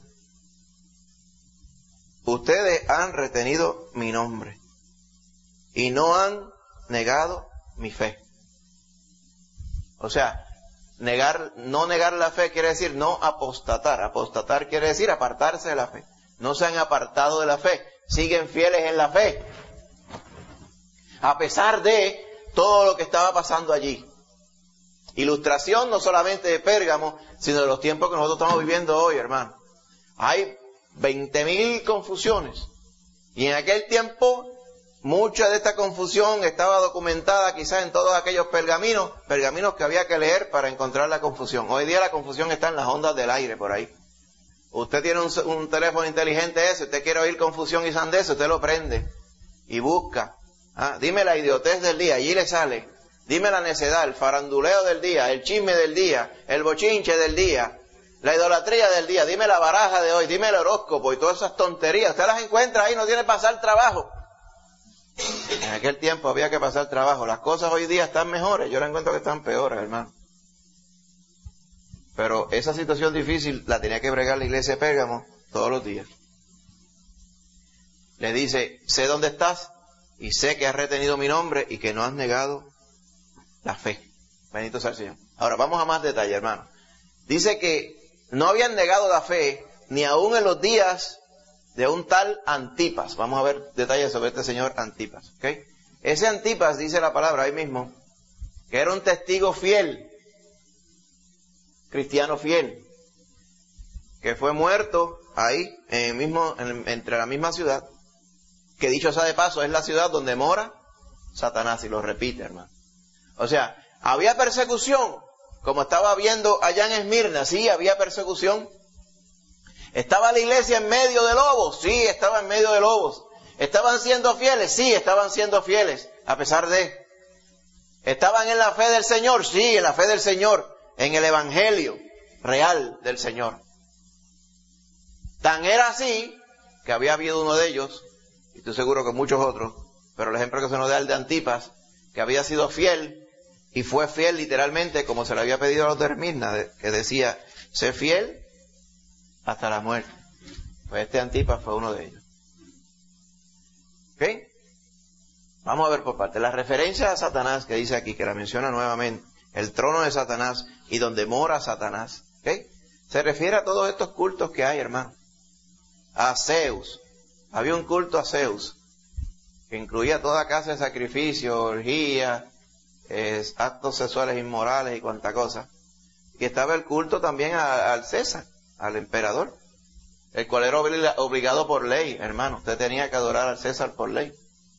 ustedes han retenido mi nombre y no han negado mi fe. O sea, negar, no negar la fe quiere decir no apostatar. Apostatar quiere decir apartarse de la fe. No se han apartado de la fe, siguen fieles en la fe, a pesar de todo lo que estaba pasando allí. Ilustración no solamente de Pérgamo, sino de los tiempos que nosotros estamos viviendo hoy, hermano. Hay veinte mil confusiones, y en aquel tiempo mucha de esta confusión estaba documentada quizás en todos aquellos pergaminos, pergaminos que había que leer para encontrar la confusión. Hoy día la confusión está en las ondas del aire por ahí. Usted tiene un, un teléfono inteligente ese, usted quiere oír confusión y sandez, usted lo prende y busca. Ah, dime la idiotez del día, allí le sale. Dime la necedad, el faranduleo del día, el chisme del día, el bochinche del día, la idolatría del día, dime la baraja de hoy, dime el horóscopo y todas esas tonterías. Usted las encuentra ahí, no tiene que pasar trabajo. En aquel tiempo había que pasar trabajo. Las cosas hoy día están mejores, yo las encuentro que están peores, hermano. Pero esa situación difícil la tenía que bregar la iglesia de Pérgamo todos los días. Le dice, sé dónde estás y sé que has retenido mi nombre y que no has negado la fe. Bendito sea el Señor. Ahora vamos a más detalle, hermano. Dice que no habían negado la fe ni aún en los días de un tal Antipas. Vamos a ver detalles sobre este señor Antipas. ¿Okay? Ese Antipas, dice la palabra ahí mismo, que era un testigo fiel, cristiano fiel, que fue muerto ahí, en el mismo, en, entre la misma ciudad, que dicho sea de paso, es la ciudad donde mora Satanás, y lo repite, hermano. O sea, había persecución, como estaba viendo allá en Esmirna, sí, había persecución. ¿Estaba la iglesia en medio de lobos? Sí, estaba en medio de lobos. ¿Estaban siendo fieles? Sí, estaban siendo fieles, a pesar de... ¿Estaban en la fe del Señor? Sí, en la fe del Señor, en el evangelio real del Señor. Tan era así, que había habido uno de ellos, y estoy seguro que muchos otros, pero el ejemplo que se nos da es el de Antipas, que había sido fiel, y fue fiel literalmente, como se le había pedido a los de Esmirna, que decía, sé fiel hasta la muerte. Pues este Antipas fue uno de ellos. ¿Ok? Vamos a ver por parte. La referencia a Satanás que dice aquí, que la menciona nuevamente, el trono de Satanás y donde mora Satanás, ¿ok? Se refiere a todos estos cultos que hay, hermano. A Zeus. Había un culto a Zeus, que incluía toda clase de sacrificio, orgías, eh, actos sexuales inmorales y cuanta cosa. Y estaba el culto también a, al César, al emperador, el cual era obligado por ley, hermano. Usted tenía que adorar al César por ley.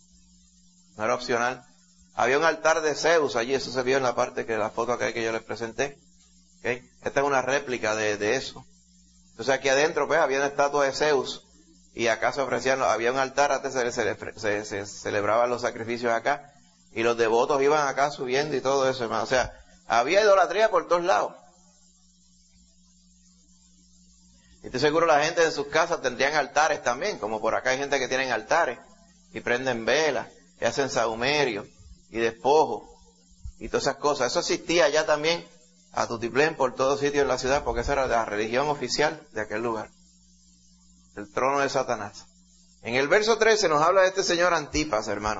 No era opcional. Había un altar de Zeus allí, eso se vio en la parte que la foto que yo les presenté. ¿Okay? Esta es una réplica de, de eso. Entonces aquí adentro, pues, había una estatua de Zeus, y acá se ofrecían, había un altar, antes se, se, se, se celebraban los sacrificios acá, y los devotos iban acá subiendo y todo eso, hermano. O sea, había idolatría por todos lados. Y estoy seguro la gente en sus casas tendrían altares también, como por acá hay gente que tienen altares, y prenden velas, y hacen sahumerio, y despojo, y todas esas cosas. Eso existía allá también, a tutiplén, por todos sitios en la ciudad, porque esa era la religión oficial de aquel lugar. El trono de Satanás. En el verso trece nos habla de este señor Antipas, hermano.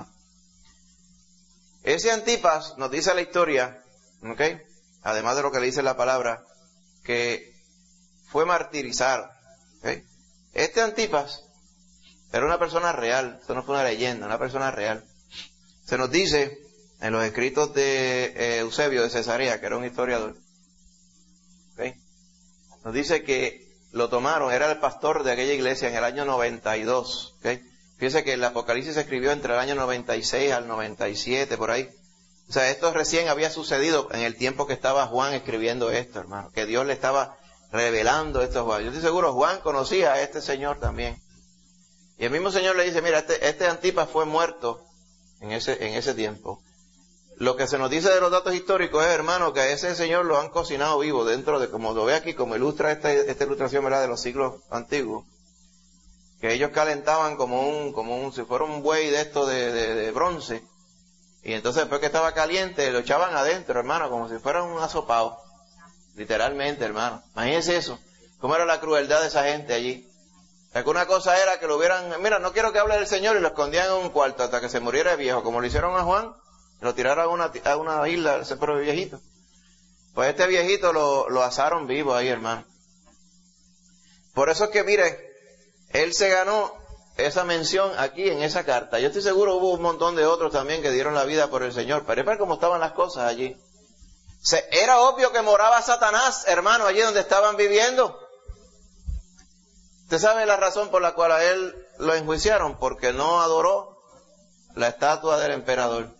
Ese Antipas nos dice la historia, ¿ok? Además de lo que le dice la palabra, que fue martirizado, ¿ok? Este Antipas era una persona real, esto no fue una leyenda, una persona real. Se nos dice en los escritos de eh, Eusebio de Cesarea, que era un historiador, ¿ok? nos dice que lo tomaron, era el pastor de aquella iglesia en el año noventa y dos. ¿Okay? Fíjense que el Apocalipsis se escribió entre el año noventa y seis al noventa y siete, por ahí. O sea, esto recién había sucedido en el tiempo que estaba Juan escribiendo esto, hermano. Que Dios le estaba revelando esto a Juan. Yo estoy seguro, Juan conocía a este señor también. Y el mismo Señor le dice, mira, este, este Antipas fue muerto en ese, en ese tiempo. Lo que se nos dice de los datos históricos es, hermano, que a ese señor lo han cocinado vivo dentro de, como lo ve aquí, como ilustra esta, esta ilustración, ¿verdad?, de los siglos antiguos. Que ellos calentaban como un, como un, si fuera un buey de esto de, de, de bronce. Y entonces después que estaba caliente, lo echaban adentro, hermano, como si fuera un asopado. Literalmente, hermano. Imagínense eso. ¿Cómo era la crueldad de esa gente allí? Alguna cosa era que lo hubieran, mira, no quiero que hable del Señor, y lo escondían en un cuarto hasta que se muriera el viejo, como lo hicieron a Juan, lo tiraron a una, a una isla, ese pobre viejito. Pues este viejito lo, lo asaron vivo ahí, hermano. Por eso es que, mire, él se ganó esa mención aquí en esa carta. Yo estoy seguro hubo un montón de otros también que dieron la vida por el Señor, pero es para cómo estaban las cosas allí. Se, era obvio que moraba Satanás, hermano, allí donde estaban viviendo. ¿Usted sabe la razón por la cual a él lo enjuiciaron? Porque no adoró la estatua del emperador.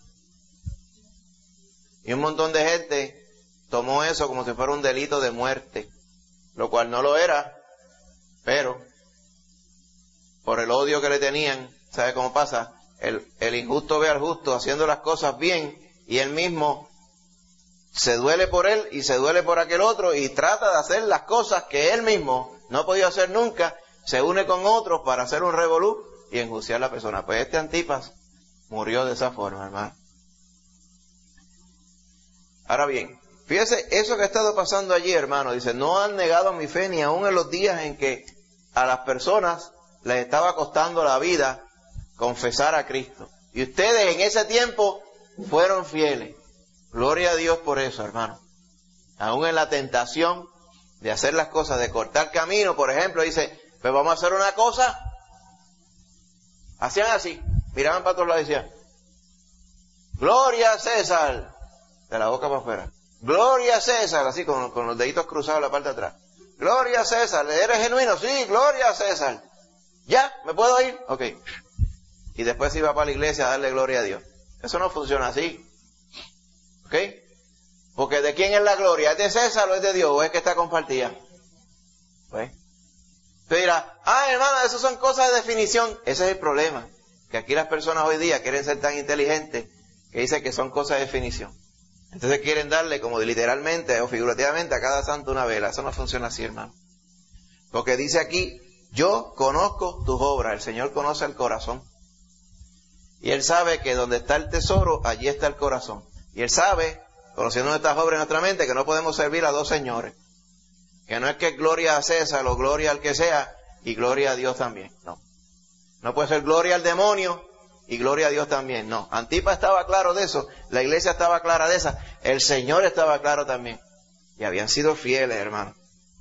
Y un montón de gente tomó eso como si fuera un delito de muerte, lo cual no lo era, pero por el odio que le tenían, ¿sabe cómo pasa? El, el injusto ve al justo haciendo las cosas bien y él mismo se duele por él y se duele por aquel otro y trata de hacer las cosas que él mismo no ha podido hacer nunca, se une con otros para hacer un revolú y enjuiciar a la persona. Pues este Antipas murió de esa forma, hermano. Ahora bien, fíjese, eso que ha estado pasando allí, hermano, dice, no han negado mi fe ni aun en los días en que a las personas les estaba costando la vida confesar a Cristo. Y ustedes en ese tiempo fueron fieles. Gloria a Dios por eso, hermano. Aún en la tentación de hacer las cosas, de cortar camino, por ejemplo, dice, pues vamos a hacer una cosa. Hacían así, miraban para todos lados y decían, Gloria a César, de la boca para afuera. Gloria a César, así con, con los deditos cruzados en la parte de atrás. Gloria a César, ¿eres genuino? Sí, gloria a César. ¿Ya? ¿Me puedo ir? Ok. Y después iba para la iglesia a darle gloria a Dios. Eso no funciona así. ¿Ok? Porque ¿de quién es la gloria? ¿Es de César o es de Dios? ¿O es que está compartida? ¿Pues? Usted dirá, ah, hermano, eso son cosas de definición. Ese es el problema. Que aquí las personas hoy día quieren ser tan inteligentes que dicen que son cosas de definición. Entonces quieren darle como literalmente o figurativamente a cada santo una vela. Eso no funciona así, hermano. Porque dice aquí, yo conozco tus obras. El Señor conoce el corazón. Y Él sabe que donde está el tesoro, allí está el corazón. Y Él sabe, conociendo estas obras en nuestra mente, que no podemos servir a dos señores. Que no es que gloria a César o gloria al que sea y gloria a Dios también. No. No puede ser gloria al demonio y gloria a Dios también. No. Antipas estaba claro de eso. La iglesia estaba clara de esa. El Señor estaba claro también. Y habían sido fieles, hermano.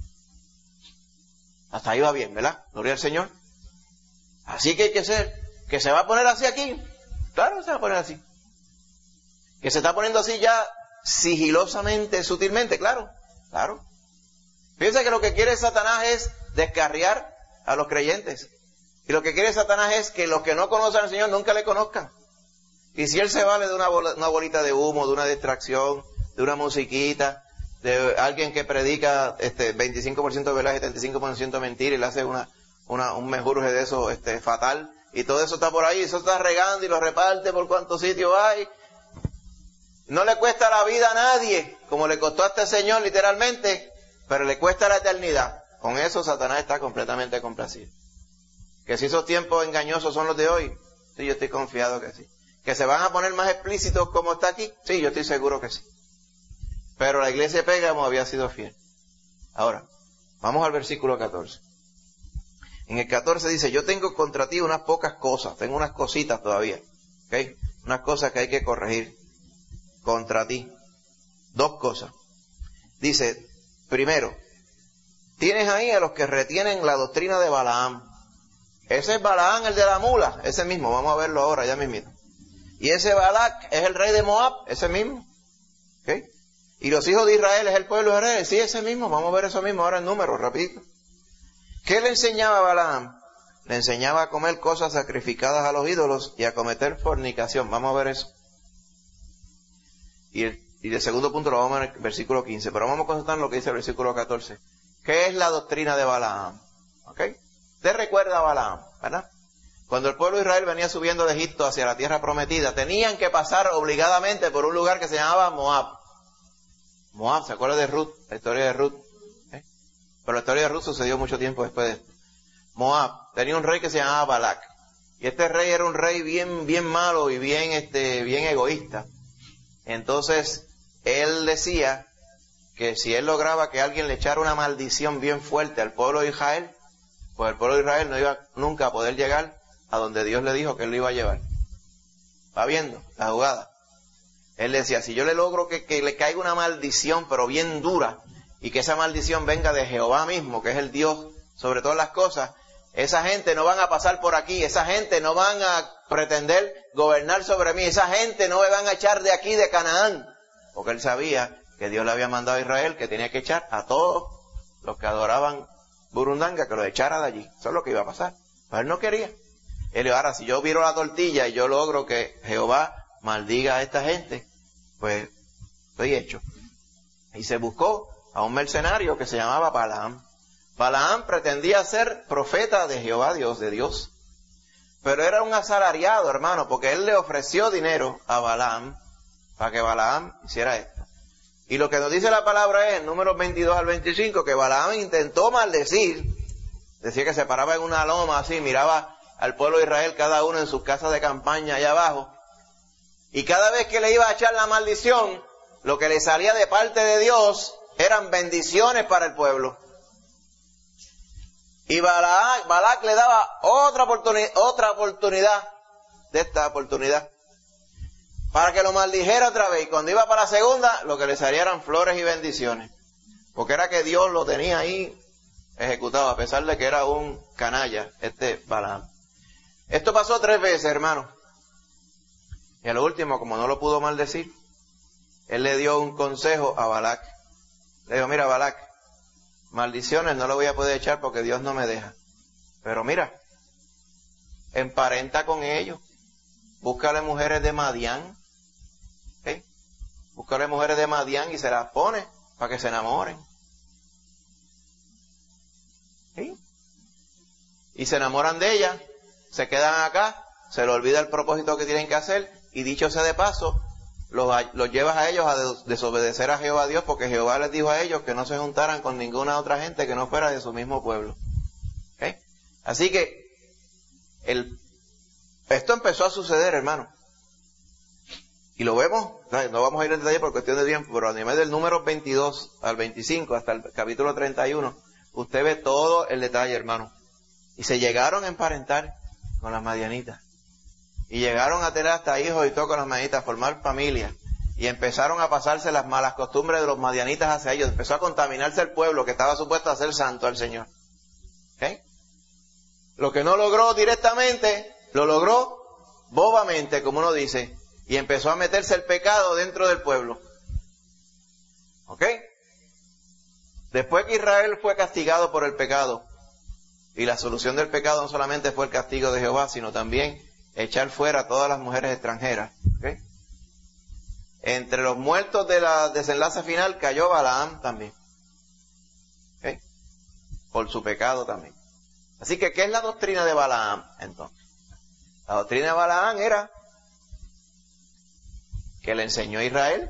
Hasta ahí va bien, ¿verdad? Gloria al Señor. Así que hay que ser. ¿Que se va a poner así aquí? Claro, se va a poner así. ¿Que se está poniendo así ya sigilosamente, sutilmente? Claro, claro. Fíjense que lo que quiere Satanás es descarriar a los creyentes. Y lo que quiere Satanás es que los que no conocen al Señor nunca le conozcan. Y si él se vale de una, bola, una bolita de humo, de una distracción, de una musiquita, de alguien que predica este veinticinco por ciento de verdad y setenta y cinco por ciento de mentira y le hace una, una, un menjurje de eso este, fatal, y todo eso está por ahí, eso está regando y lo reparte por cuántos sitios hay. No le cuesta la vida a nadie, como le costó a este señor literalmente, pero le cuesta la eternidad. Con eso Satanás está completamente complacido. Que si esos tiempos engañosos son los de hoy, sí, yo estoy confiado que sí. Que se van a poner más explícitos como está aquí, sí, yo estoy seguro que sí. Pero la iglesia de Pérgamo había sido fiel. Ahora, vamos al versículo catorce. En el catorce dice, yo tengo contra ti unas pocas cosas, tengo unas cositas todavía, ¿ok? Unas cosas que hay que corregir contra ti. Dos cosas. Dice, primero, tienes ahí a los que retienen la doctrina de Balaam. Ese es Balaam, el de la mula, ese mismo, vamos a verlo ahora, ya mismito. Y ese Balac es el rey de Moab, ese mismo. ¿Ok? Y los hijos de Israel es el pueblo de Israel. Sí, ese mismo. Vamos a ver eso mismo ahora en números, rapidito. ¿Qué le enseñaba a Balaam? Le enseñaba a comer cosas sacrificadas a los ídolos y a cometer fornicación. Vamos a ver eso. Y el, y el segundo punto lo vamos a ver en el versículo quince. Pero vamos a constatar lo que dice el versículo catorce. ¿Qué es la doctrina de Balaam? ¿Ok? Usted recuerda a Balaam, ¿verdad? Cuando el pueblo de Israel venía subiendo de Egipto hacia la tierra prometida, tenían que pasar obligadamente por un lugar que se llamaba Moab. Moab, ¿se acuerda de Ruth? La historia de Ruth. ¿Eh? Pero la historia de Ruth sucedió mucho tiempo después de esto. Moab tenía un rey que se llamaba Balac. Y este rey era un rey bien, bien malo y bien, este, bien egoísta. Entonces, él decía que si él lograba que alguien le echara una maldición bien fuerte al pueblo de Israel, pues el pueblo de Israel no iba nunca a poder llegar a donde Dios le dijo que él lo iba a llevar. ¿Va viendo la jugada? Él decía, si yo le logro que, que le caiga una maldición, pero bien dura, y que esa maldición venga de Jehová mismo, que es el Dios sobre todas las cosas, esa gente no van a pasar por aquí, esa gente no van a pretender gobernar sobre mí, esa gente no me van a echar de aquí, de Canaán, porque él sabía que Dios le había mandado a Israel que tenía que echar a todos los que adoraban Burundanga, que los echara de allí. Eso es lo que iba a pasar. Pero él no quería. Él dijo, ahora si yo viro la tortilla y yo logro que Jehová maldiga a esta gente, pues estoy hecho. Y se buscó a un mercenario que se llamaba Balaam. Balaam pretendía ser profeta de Jehová, Dios de Dios. Pero era un asalariado, hermano, porque él le ofreció dinero a Balaam para que Balaam hiciera esto. Y lo que nos dice la palabra es, en números veintidós al veinticinco, que Balaam intentó maldecir. Decía que se paraba en una loma así, miraba al pueblo de Israel, cada uno en sus casas de campaña allá abajo. Y cada vez que le iba a echar la maldición, lo que le salía de parte de Dios eran bendiciones para el pueblo. Y Balac, Balac le daba otra oportunidad, otra oportunidad de esta oportunidad para que lo maldijera otra vez. Y cuando iba para la segunda, lo que le salía eran flores y bendiciones. Porque era que Dios lo tenía ahí ejecutado, a pesar de que era un canalla, este Balaam. Esto pasó tres veces, hermano. Y a lo último, como no lo pudo maldecir, él le dio un consejo a Balac. Le dijo, mira Balac, maldiciones no lo voy a poder echar porque Dios no me deja. Pero mira, emparenta con ellos. Búscale mujeres de Madián. ¿Okay? Búscale mujeres de Madián y se las pone para que se enamoren. ¿Sí? Y se enamoran de ella, se quedan acá, se les olvida el propósito que tienen que hacer, y dicho sea de paso, los, los llevas a ellos a desobedecer a Jehová Dios, porque Jehová les dijo a ellos que no se juntaran con ninguna otra gente que no fuera de su mismo pueblo. ¿Okay? Así que el, esto empezó a suceder, hermano. Y lo vemos, no vamos a ir en detalle por cuestión de tiempo, pero a nivel del número veintidós al veinticinco hasta el capítulo treinta y uno, usted ve todo el detalle, hermano. Y se llegaron a emparentar con las madianitas. Y llegaron a tener hasta hijos y todo con las madianitas, a formar familia. Y empezaron a pasarse las malas costumbres de los madianitas hacia ellos. Empezó a contaminarse el pueblo que estaba supuesto a ser santo al Señor. ¿Okay? Lo que no logró directamente, lo logró bobamente, como uno dice. Y empezó a meterse el pecado dentro del pueblo. ¿Ok? Después que Israel fue castigado por el pecado, y la solución del pecado no solamente fue el castigo de Jehová, sino también echar fuera a todas las mujeres extranjeras. ¿Okay? Entre los muertos de la desenlace final cayó Balaam también. ¿Okay? Por su pecado también. Así que, ¿qué es la doctrina de Balaam entonces? La doctrina de Balaam era que le enseñó a Israel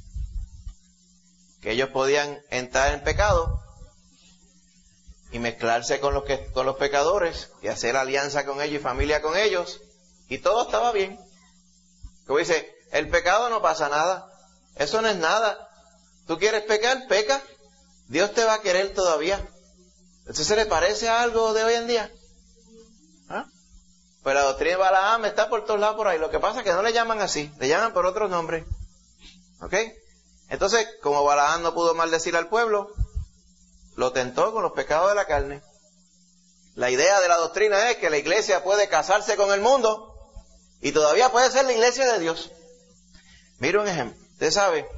que ellos podían entrar en pecado y mezclarse con los que, con los pecadores y hacer alianza con ellos y familia con ellos, y todo estaba bien. Como dice, el pecado no pasa nada, eso no es nada. ¿Tú quieres pecar? Peca, Dios te va a querer todavía. ¿Eso se le parece a algo de hoy en día? ¿Ah? Pues la doctrina de Balaam está por todos lados por ahí. Lo que pasa es que no le llaman así, le llaman por otros nombres. ¿Ok? Entonces, como Balaam no pudo maldecir al pueblo, lo tentó con los pecados de la carne. La idea de la doctrina es que la iglesia puede casarse con el mundo y todavía puede ser la iglesia de Dios. Mira un ejemplo. Usted sabe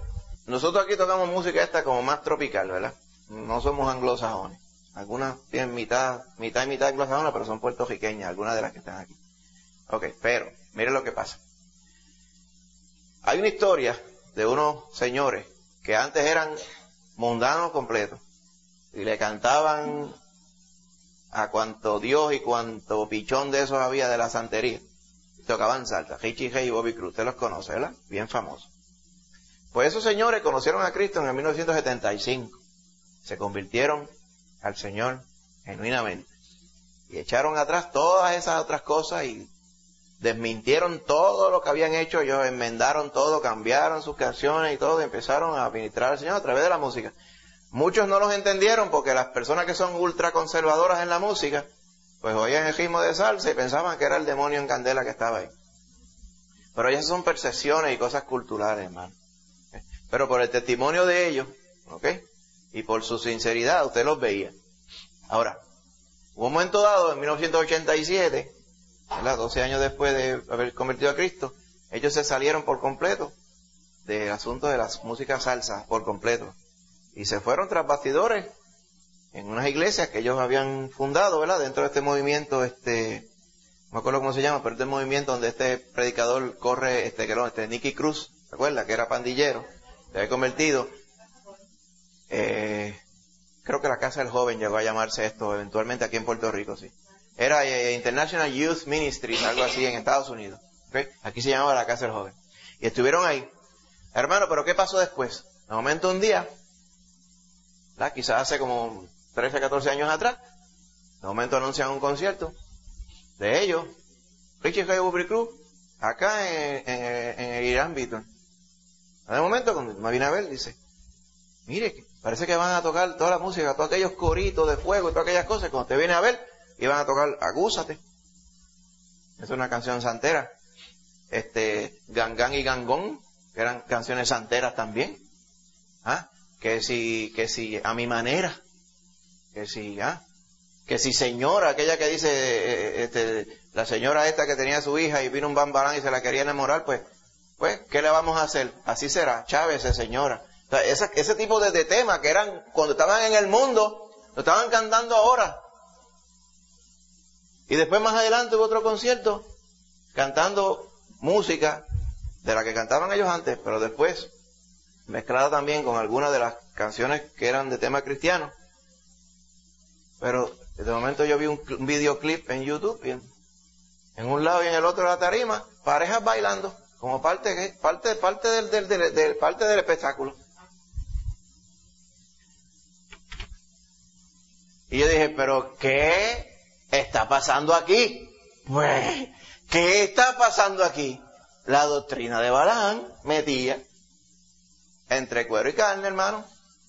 nosotros aquí tocamos música esta como más tropical, ¿verdad? No somos anglosajones. Algunas tienen mitad, mitad y mitad anglosajonas, pero son puertorriqueñas, algunas de las que están aquí. Ok, pero, miren lo que pasa. Hay una historia de unos señores que antes eran mundanos completos y le cantaban a cuanto Dios y cuanto pichón de esos había de la santería. Y tocaban salsa, Richie Ray y Bobby Cruz, usted los conoce, ¿verdad? Bien famosos. Pues esos señores conocieron a Cristo en el mil novecientos setenta y cinco. Se convirtieron al Señor genuinamente. Y echaron atrás todas esas otras cosas y desmintieron todo lo que habían hecho. Ellos enmendaron todo, cambiaron sus canciones y todo, y empezaron a ministrar al Señor a través de la música. Muchos no los entendieron porque las personas que son ultraconservadoras en la música, pues oían el ritmo de salsa y pensaban que era el demonio en candela que estaba ahí. Pero esas son percepciones y cosas culturales, hermano. Pero por el testimonio de ellos, ¿ok? Y por su sinceridad, usted los veía. Ahora, hubo un momento dado, en mil novecientos ochenta y siete, ¿verdad? doce años después de haber convertido a Cristo, ellos se salieron por completo del asunto de las músicas salsa, por completo. Y se fueron tras bastidores en unas iglesias que ellos habían fundado, ¿verdad? Dentro de este movimiento, este, no me acuerdo cómo se llama, pero este movimiento donde este predicador corre, este, que no, este, Nicky Cruz, ¿se acuerda? Que era pandillero, se había convertido. Eh, creo que la Casa del Joven llegó a llamarse esto eventualmente aquí en Puerto Rico, sí. Era eh, International Youth Ministries, algo así en Estados Unidos. ¿Okay? Aquí se llamaba la Casa del Joven. Y estuvieron ahí. Hermano, ¿pero qué pasó después? De momento un día, ¿verdad? Quizás hace como trece, catorce años atrás, de momento anuncian un concierto de ellos, Richie Ray y Bobby Cruz, acá en, en, en el Irán Beaton. De momento, cuando me vine a ver, dice, mire, parece que van a tocar toda la música, todos aquellos coritos de fuego y todas aquellas cosas. Cuando te viene a ver, iban a tocar Agúzate. Es una canción santera. Este, Gangán y Gangón, que eran canciones santeras también. ¿Ah? Que si, que si, a mi manera. Que si, ¿ah? Que si señora, aquella que dice, eh, este, la señora esta que tenía a su hija y vino un bambalán y se la quería enamorar, pues, pues, ¿qué le vamos a hacer? Así será, Chávez, señora. O sea, ese, ese tipo de, de temas que eran, cuando estaban en el mundo, lo estaban cantando ahora. Y después más adelante hubo otro concierto, cantando música de la que cantaban ellos antes, pero después, mezclada también con algunas de las canciones que eran de tema cristiano. Pero, de momento yo vi un, un videoclip en YouTube, y en, en un lado y en el otro de la tarima, parejas bailando, como parte, parte, parte del, del, del, del, parte del espectáculo. Y yo dije, ¿pero qué está pasando aquí? Pues, ¿qué está pasando aquí? La doctrina de Balaam metía entre cuero y carne, hermano.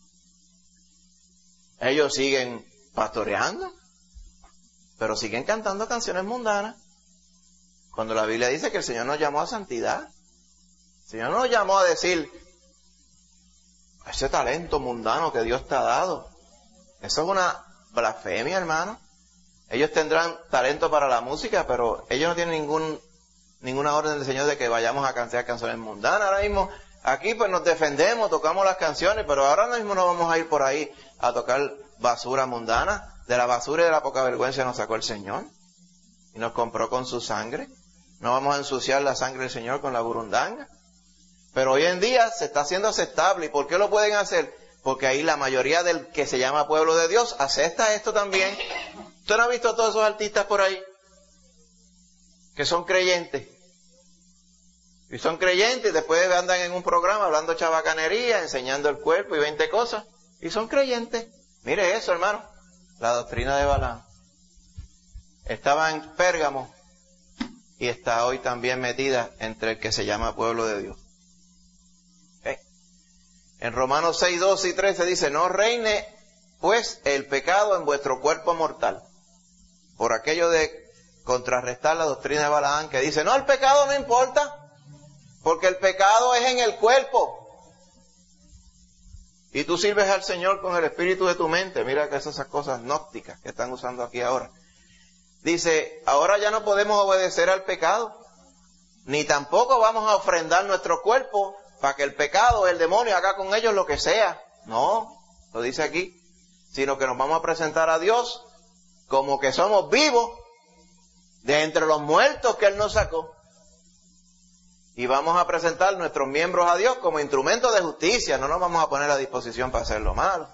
Ellos siguen pastoreando, pero siguen cantando canciones mundanas. Cuando la Biblia dice que el Señor nos llamó a santidad, el Señor nos llamó a decir, ese talento mundano que Dios te ha dado, eso es una blasfemia, hermano. Ellos tendrán talento para la música, pero ellos no tienen ningún ninguna orden del Señor de que vayamos a cantar canciones mundanas. Ahora mismo, aquí pues nos defendemos, tocamos las canciones, pero ahora mismo no vamos a ir por ahí a tocar basura mundana. De la basura y de la poca vergüenza nos sacó el Señor y nos compró con su sangre. No vamos a ensuciar la sangre del Señor con la burundanga. Pero hoy en día se está haciendo aceptable. ¿Y por qué lo pueden hacer? Porque ahí la mayoría del que se llama pueblo de Dios acepta esto también. ¿Usted no ha visto a todos esos artistas por ahí? Que son creyentes. Y son creyentes y después andan en un programa hablando chabacanería, enseñando el cuerpo y veinte cosas. Y son creyentes. Mire eso, hermano. La doctrina de Balaam. Estaba en Pérgamo y está hoy también metida entre el que se llama pueblo de Dios. ¿Okay? En Romanos seis, doce y trece dice, no reine pues el pecado en vuestro cuerpo mortal. Por aquello de contrarrestar la doctrina de Balaam que dice, no, el pecado no importa, porque el pecado es en el cuerpo. Y tú sirves al Señor con el espíritu de tu mente. Mira que esas cosas gnósticas que están usando aquí ahora. Dice, ahora ya no podemos obedecer al pecado, ni tampoco vamos a ofrendar nuestro cuerpo para que el pecado, el demonio haga con ellos lo que sea. No, lo dice aquí. Sino que nos vamos a presentar a Dios como que somos vivos de entre los muertos que Él nos sacó. Y vamos a presentar nuestros miembros a Dios como instrumentos de justicia. No nos vamos a poner a disposición para hacer lo malo.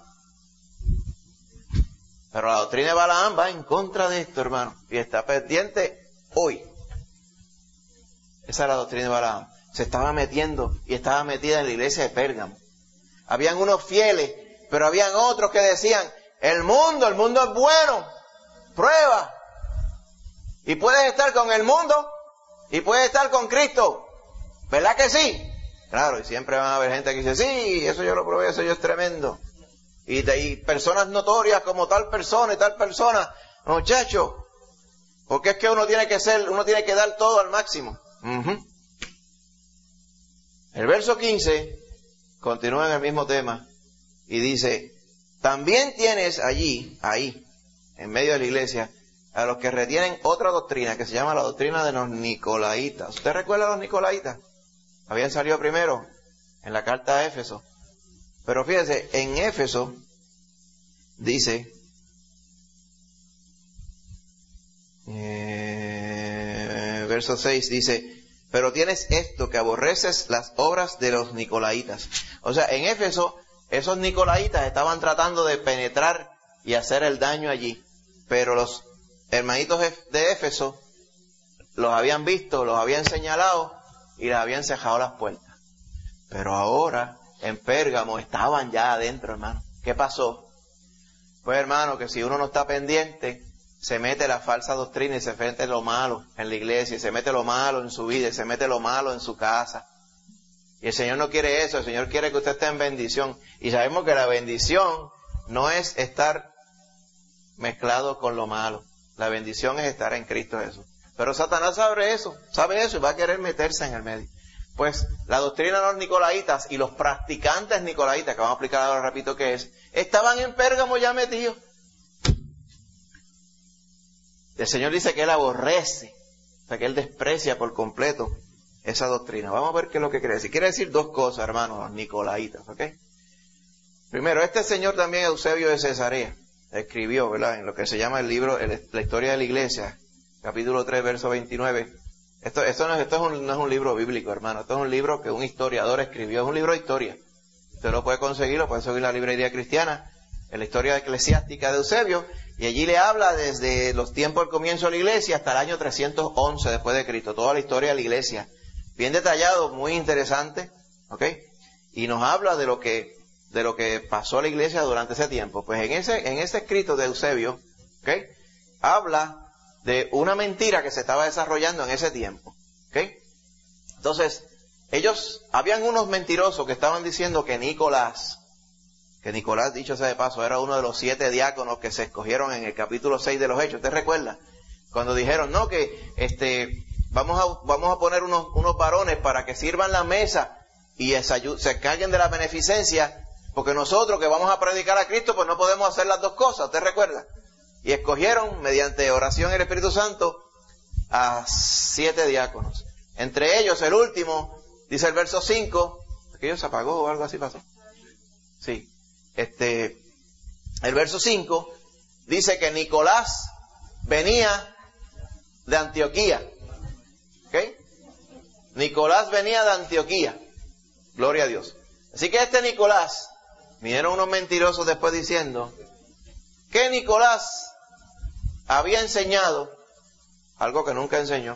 Pero la doctrina de Balaam va en contra de esto, hermano. Y está pendiente hoy. Esa es la doctrina de Balaam. Se estaba metiendo y estaba metida en la iglesia de Pérgamo. Habían unos fieles, pero habían otros que decían, el mundo, el mundo es bueno. Prueba. Y puedes estar con el mundo y puedes estar con Cristo. ¿Verdad que sí? Claro, y siempre van a haber gente que dice, sí, eso yo lo probé, eso yo es tremendo. Y, de, y personas notorias como tal persona y tal persona. Muchachos, porque es que uno tiene que ser, uno tiene que dar todo al máximo. Uh-huh. El verso quince continúa en el mismo tema y dice, también tienes allí, ahí, en medio de la iglesia, a los que retienen otra doctrina que se llama la doctrina de los nicolaitas. ¿Usted recuerda a los nicolaitas? Habían salido primero en la carta a Éfeso. Pero fíjese, en Éfeso dice, eh, verso seis dice, pero tienes esto, que aborreces las obras de los nicolaitas. O sea, en Éfeso, esos nicolaitas estaban tratando de penetrar y hacer el daño allí. Pero los hermanitos de Éfeso los habían visto, los habían señalado y les habían cejado las puertas. Pero ahora, en Pérgamo, estaban ya adentro, hermano. ¿Qué pasó? Pues, hermano, que si uno no está pendiente, se mete la falsa doctrina y se mete lo malo en la iglesia, y se mete lo malo en su vida, y se mete lo malo en su casa. Y el Señor no quiere eso, el Señor quiere que usted esté en bendición. Y sabemos que la bendición no es estar mezclado con lo malo. La bendición es estar en Cristo Jesús. Pero Satanás sabe eso, sabe eso y va a querer meterse en el medio. Pues la doctrina de los nicolaitas y los practicantes nicolaitas, que vamos a explicar ahora, repito qué es, estaban en Pérgamo ya metidos. El Señor dice que Él aborrece, o sea que Él desprecia por completo esa doctrina. Vamos a ver qué es lo que quiere decir. Quiere decir dos cosas, hermanos, los nicolaitas, ¿ok? Primero, este señor también, Eusebio de Cesarea, escribió, ¿verdad?, en lo que se llama el libro, el, la historia de la iglesia, capítulo tres, verso veintinueve. Esto, esto, no, esto es un, no es un libro bíblico, hermano. Esto es un libro que un historiador escribió. Es un libro de historia. Usted lo puede conseguir, lo puede conseguir en la librería cristiana, en la historia eclesiástica de Eusebio. Y allí le habla desde los tiempos del comienzo de la iglesia hasta el año trescientos once después de Cristo. Toda la historia de la iglesia. Bien detallado, muy interesante. ¿Ok? Y nos habla de lo que, de lo que pasó a la iglesia durante ese tiempo. Pues en ese, en ese escrito de Eusebio, ¿ok?, habla de una mentira que se estaba desarrollando en ese tiempo. ¿Ok? Entonces, ellos, habían unos mentirosos que estaban diciendo que Nicolás, que Nicolás, dicho sea de paso, era uno de los siete diáconos que se escogieron en el capítulo seis de los Hechos. ¿Usted recuerda? Cuando dijeron, no, que este, vamos a, vamos a poner unos, unos varones para que sirvan la mesa y se carguen de la beneficencia, porque nosotros que vamos a predicar a Cristo, pues no podemos hacer las dos cosas. ¿Usted recuerda? Y escogieron, mediante oración del Espíritu Santo, a siete diáconos. Entre ellos, el último, dice el verso cinco, aquello se apagó o algo así pasó. Sí. Este, el verso cinco dice que Nicolás venía de Antioquía. ¿Ok? Nicolás venía de Antioquía. Gloria a Dios. Así que este Nicolás, vinieron unos mentirosos después diciendo que Nicolás había enseñado algo que nunca enseñó,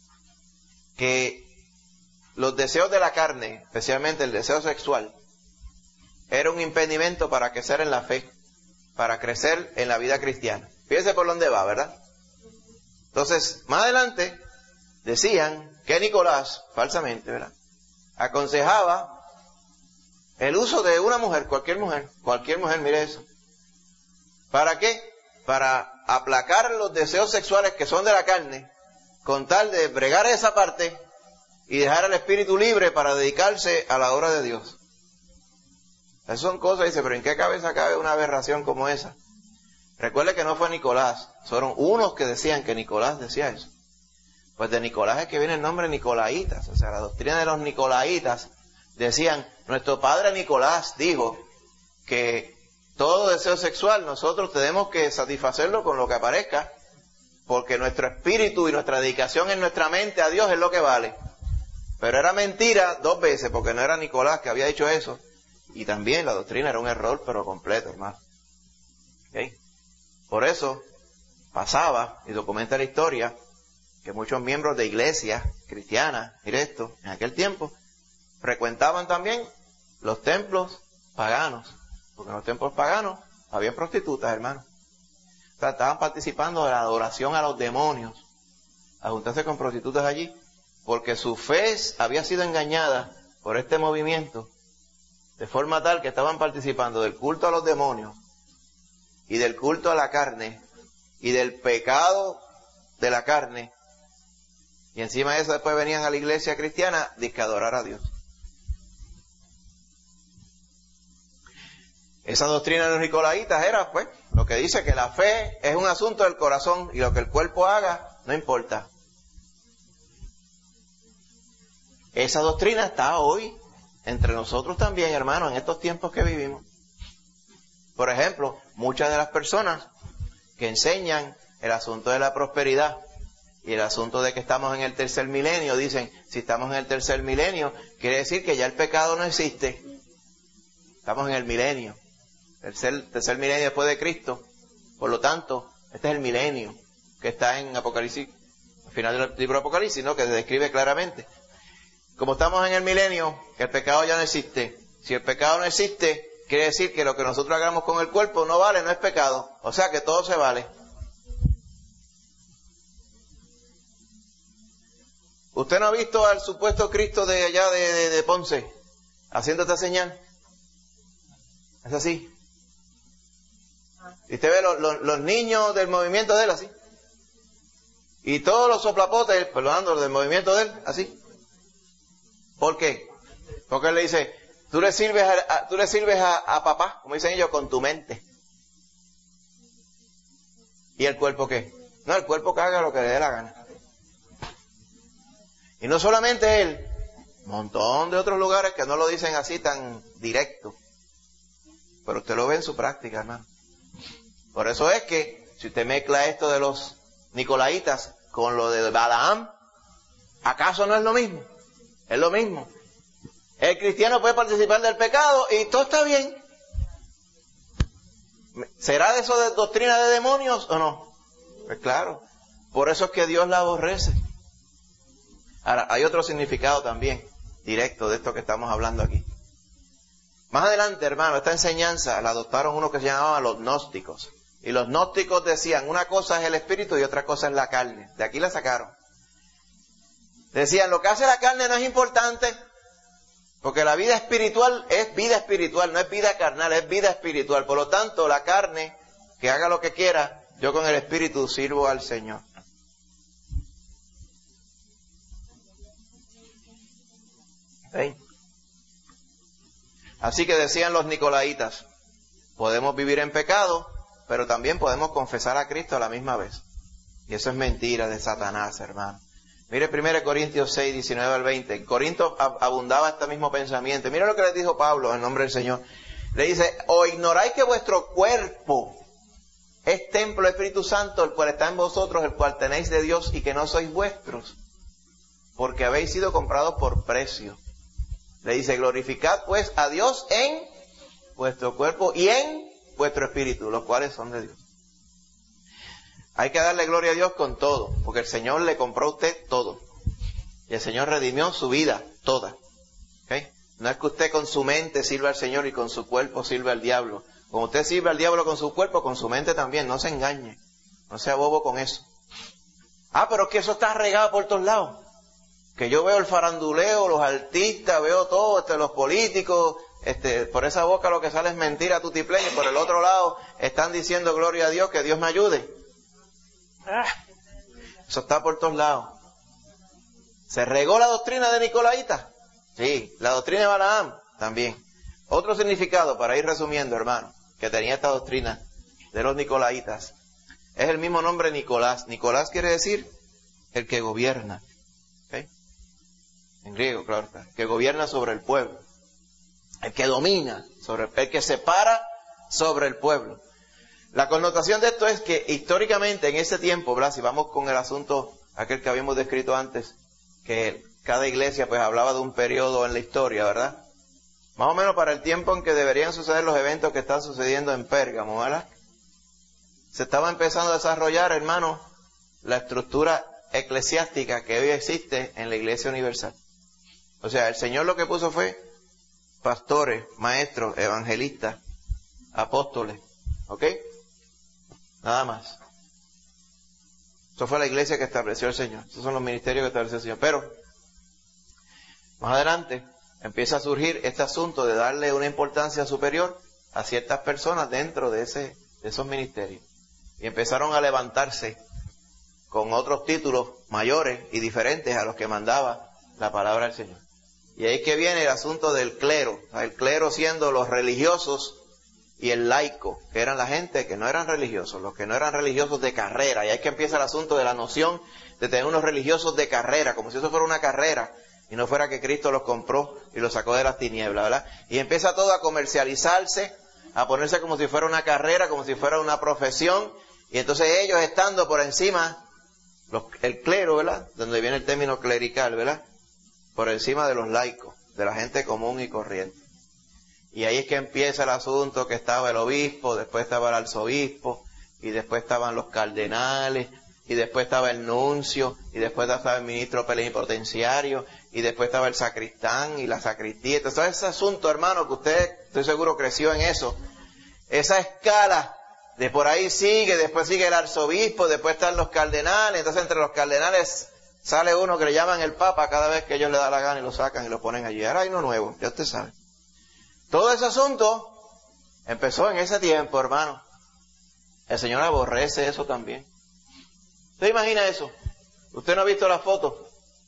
que los deseos de la carne, especialmente el deseo sexual, era un impedimento para crecer en la fe, para crecer en la vida cristiana. Fíjese por dónde va, ¿verdad? Entonces, más adelante, decían que Nicolás, falsamente, ¿verdad?, aconsejaba el uso de una mujer, cualquier mujer, cualquier mujer, mire eso. ¿Para qué? Para aplacar los deseos sexuales que son de la carne, con tal de bregar esa parte y dejar al espíritu libre para dedicarse a la obra de Dios. Esas son cosas, dice, pero ¿en qué cabeza cabe una aberración como esa? Recuerde que no fue Nicolás, fueron unos que decían que Nicolás decía eso. Pues de Nicolás es que viene el nombre Nicolaitas, o sea, la doctrina de los Nicolaitas Decían, nuestro padre Nicolás dijo que todo deseo sexual nosotros tenemos que satisfacerlo con lo que aparezca, porque nuestro espíritu y nuestra dedicación en nuestra mente a Dios es lo que vale. Pero era mentira dos veces, porque no era Nicolás que había dicho eso, y también la doctrina era un error, pero completo, hermano. ¿Okay? Por eso pasaba, y documenta la historia, que muchos miembros de iglesias cristianas, mire esto, en aquel tiempo, frecuentaban también los templos paganos, porque en los templos paganos había prostitutas, hermano. O sea, estaban participando de la adoración a los demonios, a juntarse con prostitutas allí, porque su fe había sido engañada por este movimiento, de forma tal que estaban participando del culto a los demonios, y del culto a la carne, y del pecado de la carne, y encima de eso después venían a la iglesia cristiana dizque a adorar a Dios. Esa doctrina de los nicolaitas era, pues, lo que dice que la fe es un asunto del corazón y lo que el cuerpo haga no importa. Esa doctrina está hoy entre nosotros también, hermanos, en estos tiempos que vivimos. Por ejemplo, muchas de las personas que enseñan el asunto de la prosperidad y el asunto de que estamos en el tercer milenio, dicen, si estamos en el tercer milenio, quiere decir que ya el pecado no existe. Estamos en el milenio. El tercer milenio después de Cristo. Por lo tanto, este es el milenio que está en Apocalipsis, al final del libro de Apocalipsis, ¿no? Que se describe claramente. Como estamos en el milenio, el pecado ya no existe. Si el pecado no existe, quiere decir que lo que nosotros hagamos con el cuerpo no vale, no es pecado. O sea que todo se vale. ¿Usted no ha visto al supuesto Cristo de allá de, de, de Ponce haciendo esta señal? ¿Es así? Y usted ve los, los, los niños del movimiento de él así. Y todos los soplapotes, perdonando, del movimiento de él así. ¿Por qué? Porque él le dice, tú le sirves a, a, tú le sirves a, a papá, como dicen ellos, con tu mente. ¿Y el cuerpo qué? No, el cuerpo que haga lo que le dé la gana. Y no solamente él, un montón de otros lugares que no lo dicen así tan directo. Pero usted lo ve en su práctica, hermano. Por eso es que, si usted mezcla esto de los nicolaitas con lo de Balaam, ¿acaso no es lo mismo? Es lo mismo. El cristiano puede participar del pecado y todo está bien. ¿Será eso de doctrina de demonios o no? Pues claro. Por eso es que Dios la aborrece. Ahora, hay otro significado también, directo de esto que estamos hablando aquí. Más adelante, hermano, esta enseñanza la adoptaron unos que se llamaban los gnósticos. Y los gnósticos decían, una cosa es el espíritu y otra cosa es la carne. De aquí la sacaron. Decían, lo que hace la carne no es importante, porque la vida espiritual es vida espiritual, no es vida carnal, es vida espiritual. Por lo tanto, la carne, que haga lo que quiera, yo con el espíritu sirvo al Señor. ¿Sí? Así que decían los nicolaitas, podemos vivir en pecado, pero también podemos confesar a Cristo a la misma vez. Y eso es mentira de Satanás, hermano. Mire primero Corintios seis, diecinueve al veinte. En Corinto abundaba este mismo pensamiento. Mire lo que les dijo Pablo en nombre del Señor. Le dice, ¿o ignoráis que vuestro cuerpo es templo del Espíritu Santo, el cual está en vosotros, el cual tenéis de Dios y que no sois vuestros? Porque habéis sido comprados por precio. Le dice, glorificad pues a Dios en vuestro cuerpo y en vuestro espíritu, los cuales son de Dios. Hay que darle gloria a Dios con todo, porque el Señor le compró a usted todo. Y el Señor redimió su vida toda. ¿Okay? No es que usted con su mente sirva al Señor y con su cuerpo sirva al diablo. Cuando usted sirve al diablo con su cuerpo, con su mente también, no se engañe. No sea bobo con eso. Ah, pero es que eso está regado por todos lados. Que yo veo el faranduleo, los artistas, veo todo, este, los políticos, este, por esa boca lo que sale es mentira, tutiplén, y por el otro lado están diciendo gloria a Dios, que Dios me ayude. Ah, eso está por todos lados. ¿Se regó la doctrina de Nicolaíta? Sí. La doctrina de Balaam también. Otro significado, para ir resumiendo, hermano, que tenía esta doctrina de los Nicolaitas, es el mismo nombre Nicolás. Nicolás quiere decir el que gobierna. ¿Okay? En griego, claro, que gobierna sobre el pueblo. el que domina, sobre el que se para sobre el pueblo. La connotación de esto es que históricamente en ese tiempo, ¿verdad? Si vamos con el asunto aquel que habíamos descrito antes, que cada iglesia pues hablaba de un periodo en la historia, ¿verdad? Más o menos para el tiempo en que deberían suceder los eventos que están sucediendo en Pérgamo, ¿verdad? Se estaba empezando a desarrollar, hermano, la estructura eclesiástica que hoy existe en la Iglesia Universal. O sea, el Señor lo que puso fue pastores, maestros, evangelistas, apóstoles, ¿ok? Nada más. Eso fue la iglesia que estableció el Señor. Esos son los ministerios que estableció el Señor. Pero, más adelante, empieza a surgir este asunto de darle una importancia superior a ciertas personas dentro de, ese, de esos ministerios. Y empezaron a levantarse con otros títulos mayores y diferentes a los que mandaba la palabra del Señor. Y ahí es que viene el asunto del clero. O sea, el clero siendo los religiosos y el laico, que eran la gente que no eran religiosos, los que no eran religiosos de carrera. Y ahí es que empieza el asunto de la noción de tener unos religiosos de carrera, como si eso fuera una carrera, y no fuera que Cristo los compró y los sacó de las tinieblas, ¿verdad? Y empieza todo a comercializarse, a ponerse como si fuera una carrera, como si fuera una profesión, y entonces ellos estando por encima, los, el clero, ¿verdad? Donde viene el término clerical, ¿verdad? Por encima de los laicos, de la gente común y corriente. Y ahí es que empieza el asunto que estaba el obispo, después estaba el arzobispo, y después estaban los cardenales, y después estaba el nuncio, y después estaba el ministro plenipotenciario, y después estaba el sacristán y la sacristía. Entonces, todo ese asunto, hermano, que usted, estoy seguro, creció en eso. Esa escala de por ahí sigue, después sigue el arzobispo, después están los cardenales. Entonces, entre los cardenales sale uno que le llaman el papa cada vez que ellos le da la gana y lo sacan y lo ponen allí. Ahora hay uno nuevo, ya usted sabe. Todo ese asunto empezó en ese tiempo, hermano. El Señor aborrece eso también. ¿Usted imagina eso? ¿Usted no ha visto la foto?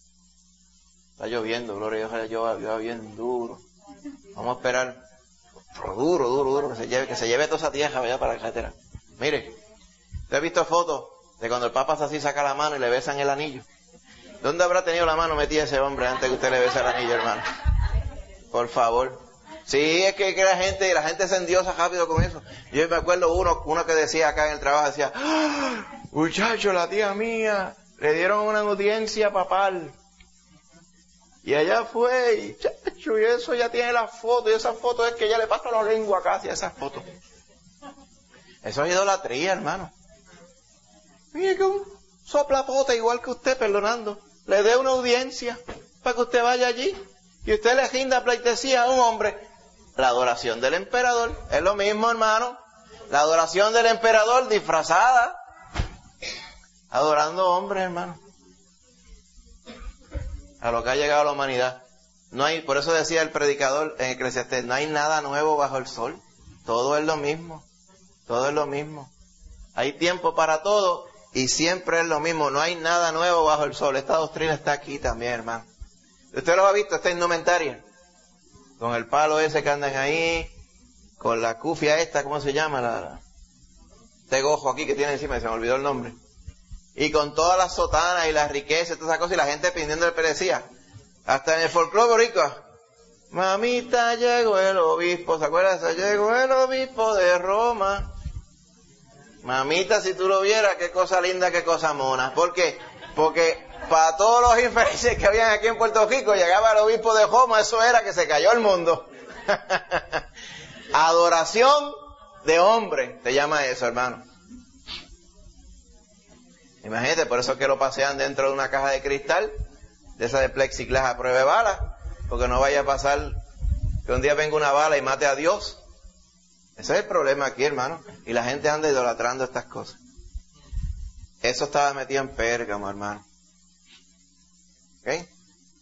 Está lloviendo, gloria a Dios, ojalá llueva, llueva bien duro. Vamos a esperar, pero duro, duro, duro, que se lleve, que se lleve toda esa tierra allá para la carretera. Mire, ¿usted ha visto fotos de cuando el Papa hace así, saca la mano y le besan el anillo? ¿Dónde habrá tenido la mano metida ese hombre antes que usted le bese el anillo, hermano? Por favor. Sí, es que, que la gente, la gente se endiosa rápido con eso. Yo me acuerdo uno, uno que decía acá en el trabajo, decía, ¡ah! Muchacho, la tía mía, le dieron una audiencia papal. Y allá fue, y chacho, y eso ya tiene la foto, y esa foto es que ya le pasa la lengua casi a esa foto. Eso es idolatría, hermano. Mire que un soplapota igual que usted, perdonando, le dé una audiencia para que usted vaya allí y usted le rinda pleitesía a un hombre. La adoración del emperador es lo mismo, hermano. La adoración del emperador disfrazada, adorando hombres, hermano. A lo que ha llegado la humanidad. No hay, por eso decía el predicador en Eclesiastés, no hay nada nuevo bajo el sol. Todo es lo mismo. Todo es lo mismo. Hay tiempo para todo y siempre es lo mismo. No hay nada nuevo bajo el sol. Esta doctrina está aquí también, hermano. Usted lo ha visto, esta indumentaria. Con el palo ese que andan ahí, con la cufia esta, ¿cómo se llama? La, este gojo aquí que tiene encima, se me olvidó el nombre. Y con todas las sotanas y las riquezas, todas esas cosas, y la gente pidiendo el perecía. Hasta en el folclore boricua. Mamita, llegó el obispo, ¿se acuerdan? Llegó el obispo de Roma. Mamita, si tú lo vieras, qué cosa linda, qué cosa mona. ¿Por qué? Porque para todos los infelices que habían aquí en Puerto Rico, llegaba el obispo de Roma, eso era que se cayó el mundo. Adoración de hombre, te llama eso, hermano. Imagínate, por eso es que lo pasean dentro de una caja de cristal, de esa de plexiglas a prueba de balas, porque no vaya a pasar que un día venga una bala y mate a Dios. Ese es el problema aquí, hermano. Y la gente anda idolatrando estas cosas. Eso estaba metido en Pérgamo, hermano. ¿Ok?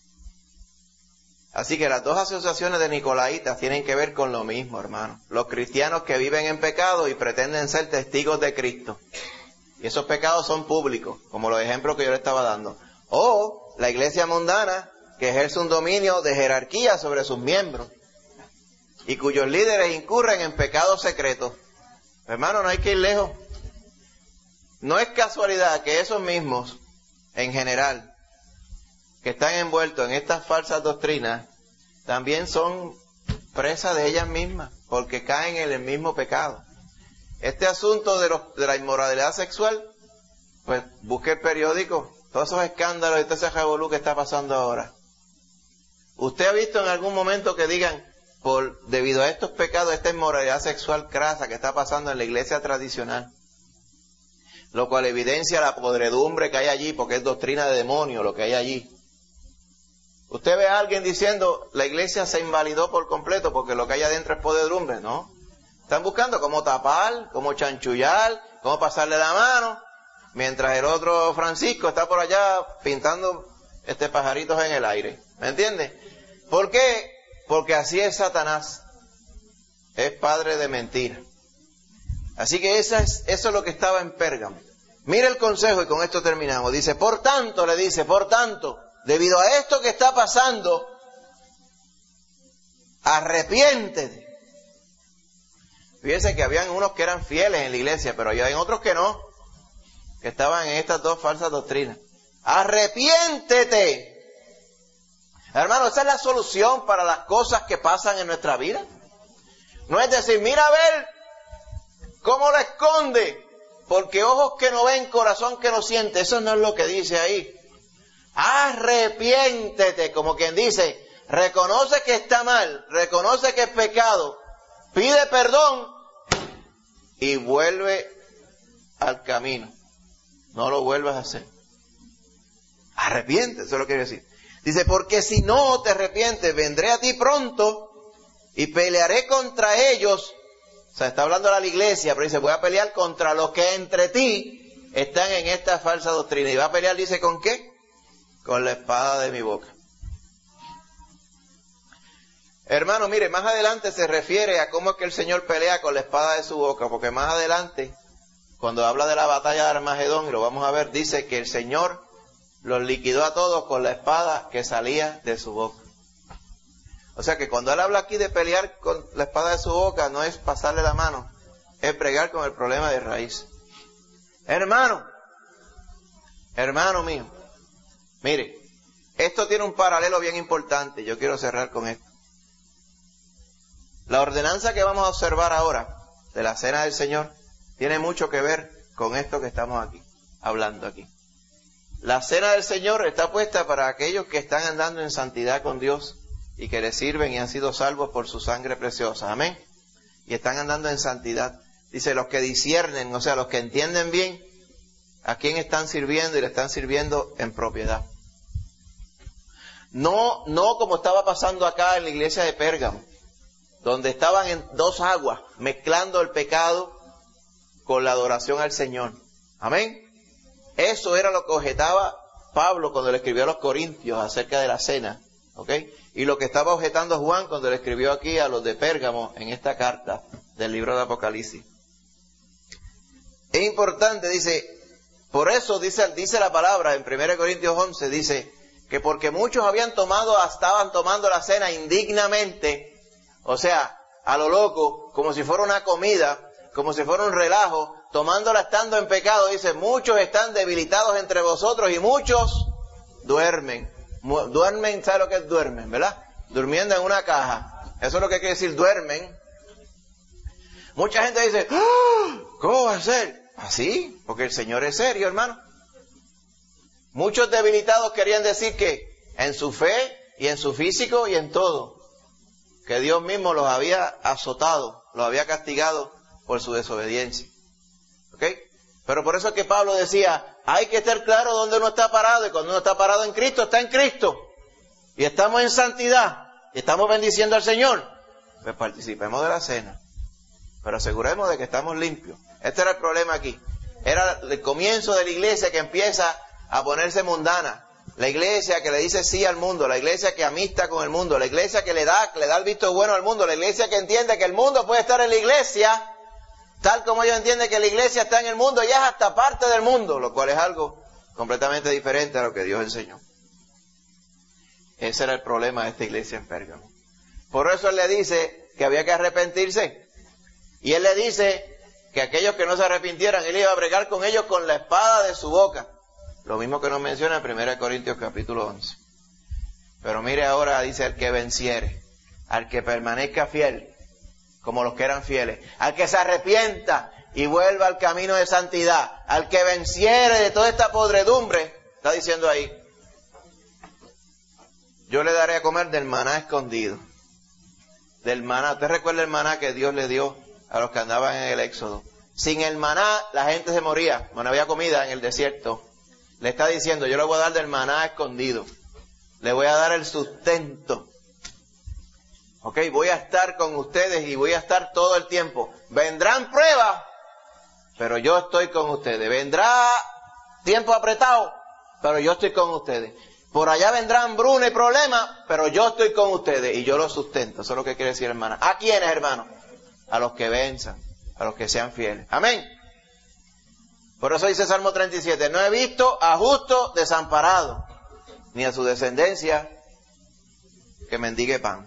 Así que las dos asociaciones de Nicolaitas tienen que ver con lo mismo, hermano. Los cristianos que viven en pecado y pretenden ser testigos de Cristo. Y esos pecados son públicos, como los ejemplos que yo le estaba dando. O la iglesia mundana, que ejerce un dominio de jerarquía sobre sus miembros y cuyos líderes incurren en pecados secretos. Hermano, no hay que ir lejos. No es casualidad que esos mismos, en general, que están envueltos en estas falsas doctrinas, también son presa de ellas mismas, porque caen en el mismo pecado. Este asunto de, los, de la inmoralidad sexual, pues busque el periódico, todos esos escándalos y todo ese revolú que está pasando ahora. ¿Usted ha visto en algún momento que digan, por debido a estos pecados, esta inmoralidad sexual crasa que está pasando en la iglesia tradicional? Lo cual evidencia la podredumbre que hay allí, porque es doctrina de demonio lo que hay allí. Usted ve a alguien diciendo, la iglesia se invalidó por completo porque lo que hay adentro es podredumbre, ¿no? Están buscando cómo tapar, cómo chanchullar, cómo pasarle la mano, mientras el otro Francisco está por allá pintando este pajaritos en el aire. ¿Me entiende? ¿Por qué? Porque así es Satanás. Es padre de mentira. Así que esa es, eso es lo que estaba en Pérgamo. Mira el consejo y con esto terminamos. Dice, por tanto, le dice, por tanto, debido a esto que está pasando, arrepiéntete. Fíjense que habían unos que eran fieles en la iglesia, pero había otros que no, que estaban en estas dos falsas doctrinas. Arrepiéntete. Hermano, esa es la solución para las cosas que pasan en nuestra vida. No es decir, mira a ver cómo la esconde, porque ojos que no ven, corazón que no siente. Eso no es lo que dice ahí. Arrepiéntete, como quien dice, reconoce que está mal, reconoce que es pecado, pide perdón y vuelve al camino. No lo vuelvas a hacer. Arrepiéntete, eso es lo que quiere decir. Dice, porque si no te arrepientes, vendré a ti pronto y pelearé contra ellos. O sea, está hablando a la iglesia, pero dice, voy a pelear contra los que entre ti están en esta falsa doctrina. Y va a pelear, dice, ¿con qué? Con la espada de mi boca. Hermano, mire, más adelante se refiere a cómo es que el Señor pelea con la espada de su boca, porque más adelante, cuando habla de la batalla de Armagedón, y lo vamos a ver, dice que el Señor los liquidó a todos con la espada que salía de su boca. O sea que cuando él habla aquí de pelear con la espada de su boca, no es pasarle la mano, es bregar con el problema de raíz. Hermano, hermano mío, mire, esto tiene un paralelo bien importante, yo quiero cerrar con esto. La ordenanza que vamos a observar ahora, de la cena del Señor, tiene mucho que ver con esto que estamos aquí, hablando aquí. La cena del Señor está puesta para aquellos que están andando en santidad con Dios y que le sirven y han sido salvos por su sangre preciosa. Amén. Y están andando en santidad. Dice, los que disciernen, o sea, los que entienden bien a quién están sirviendo y le están sirviendo en propiedad. No, no como estaba pasando acá en la iglesia de Pérgamo, donde estaban en dos aguas, mezclando el pecado con la adoración al Señor. Amén. Eso era lo que objetaba Pablo cuando le escribió a los Corintios acerca de la cena, ¿ok? Y lo que estaba objetando Juan cuando le escribió aquí a los de Pérgamo en esta carta del libro de Apocalipsis. Es importante, dice, por eso dice, dice la palabra en primera Corintios once, dice que porque muchos habían tomado, estaban tomando la cena indignamente, o sea, a lo loco, como si fuera una comida, como si fuera un relajo, tomándola estando en pecado, dice, muchos están debilitados entre vosotros y muchos duermen. Duermen, ¿sabe lo que es duermen, verdad? Durmiendo en una caja. Eso es lo que quiere decir duermen. Mucha gente dice, ¡ah! ¿Cómo va a ser? Así, porque el Señor es serio, hermano. Muchos debilitados querían decir que en su fe y en su físico y en todo, que Dios mismo los había azotado, los había castigado por su desobediencia. ¿Ok? Pero por eso es que Pablo decía, hay que estar claro dónde uno está parado, y cuando uno está parado en Cristo, está en Cristo. Y estamos en santidad, y estamos bendiciendo al Señor. Pues participemos de la cena, pero aseguremos de que estamos limpios. Este era el problema aquí. Era el comienzo de la iglesia que empieza a ponerse mundana. La iglesia que le dice sí al mundo, la iglesia que amista con el mundo, la iglesia que le da, que le da el visto bueno al mundo, la iglesia que entiende que el mundo puede estar en la iglesia, tal como ellos entienden que la iglesia está en el mundo, ya es hasta parte del mundo, lo cual es algo completamente diferente a lo que Dios enseñó. Ese era el problema de esta iglesia en Pérgamo. Por eso Él le dice que había que arrepentirse. Y Él le dice que aquellos que no se arrepintieran, Él iba a bregar con ellos con la espada de su boca. Lo mismo que nos menciona en primera Corintios capítulo once. Pero mire ahora, dice el que venciere. al que permanezca fiel, como los que eran fieles, al que se arrepienta y vuelva al camino de santidad, al que venciere de toda esta podredumbre, está diciendo ahí, yo le daré a comer del maná escondido. Del maná. ¿Usted recuerda el maná que Dios le dio a los que andaban en el Éxodo? Sin el maná la gente se moría, no había comida en el desierto. Le está diciendo, yo le voy a dar del maná escondido. Le voy a dar el sustento. Ok, voy a estar con ustedes y voy a estar todo el tiempo. Vendrán pruebas, pero yo estoy con ustedes. Vendrá tiempo apretado, pero yo estoy con ustedes. Por allá vendrán hambruna y problemas, pero yo estoy con ustedes y yo los sustento. Eso es lo que quiere decir, hermana. ¿A quiénes, hermano? A los que venzan, a los que sean fieles. Amén. Por eso dice Salmo treinta y siete, no he visto a justo desamparado, ni a su descendencia que mendigue pan.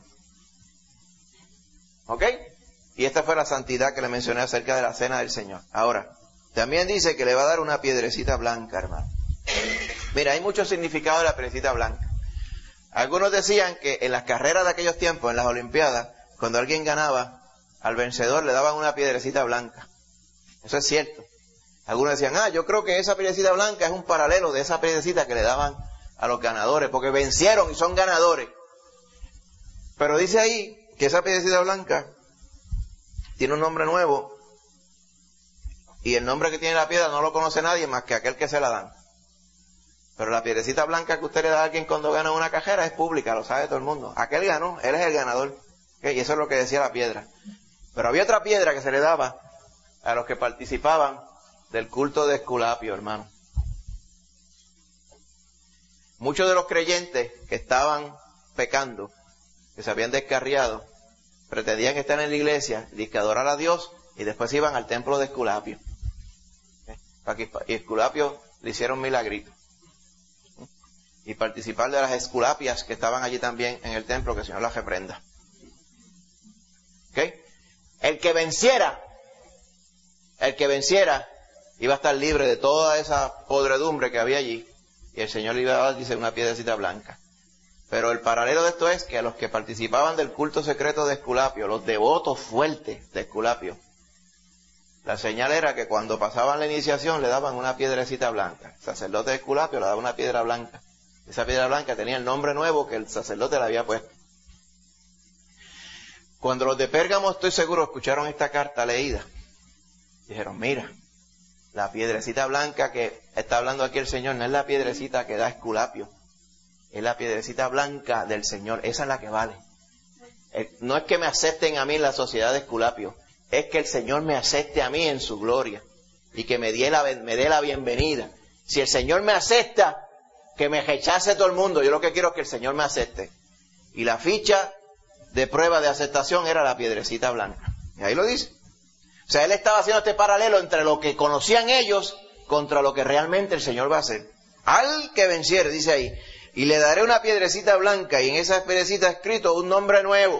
¿Ok? Y esta fue la santidad que le mencioné acerca de la cena del Señor. Ahora, también dice que le va a dar una piedrecita blanca, hermano. Mira, hay mucho significado de la piedrecita blanca. Algunos decían que en las carreras de aquellos tiempos, en las Olimpiadas, cuando alguien ganaba, al vencedor le daban una piedrecita blanca. Eso es cierto. Algunos decían, ah, yo creo que esa piedrecita blanca es un paralelo de esa piedrecita que le daban a los ganadores, porque vencieron y son ganadores. Pero dice ahí que esa piedrecita blanca tiene un nombre nuevo, y el nombre que tiene la piedra no lo conoce nadie más que aquel que se la dan. Pero la piedrecita blanca que usted le da a alguien cuando gana una cajera es pública, lo sabe todo el mundo. Aquel ganó, él es el ganador. ¿Okay? Y eso es lo que decía la piedra. Pero había otra piedra que se le daba a los que participaban del culto de Esculapio, hermano. Muchos de los creyentes que estaban pecando, que se habían descarriado, pretendían estar en la iglesia, y que adorar a Dios, y después iban al templo de Esculapio. ¿Okay? Y Esculapio le hicieron milagritos. Y participar de las esculapias que estaban allí también en el templo, que el Señor las reprenda. ¿Ok? El que venciera, el que venciera, iba a estar libre de toda esa podredumbre que había allí, y el Señor le iba a dar, dice, una piedrecita blanca. Pero el paralelo de esto es que a los que participaban del culto secreto de Esculapio, los devotos fuertes de Esculapio, la señal era que cuando pasaban la iniciación le daban una piedrecita blanca. El sacerdote de Esculapio le daba una piedra blanca. Esa piedra blanca tenía el nombre nuevo que el sacerdote le había puesto. Cuando los de Pérgamo, estoy seguro, escucharon esta carta leída, dijeron, mira, la piedrecita blanca que está hablando aquí el Señor no es la piedrecita que da Esculapio, es la piedrecita blanca del Señor, esa es la que vale. No es que me acepten a mí en la sociedad de Esculapio, es que el Señor me acepte a mí en su gloria y que me dé la, me dé la bienvenida. Si el Señor me acepta, que me rechace todo el mundo, yo lo que quiero es que el Señor me acepte. Y la ficha de prueba de aceptación era la piedrecita blanca. Y ahí lo dice. O sea, él estaba haciendo este paralelo entre lo que conocían ellos contra lo que realmente el Señor va a hacer. Al que venciere, dice ahí, y le daré una piedrecita blanca, y en esa piedrecita escrito un nombre nuevo.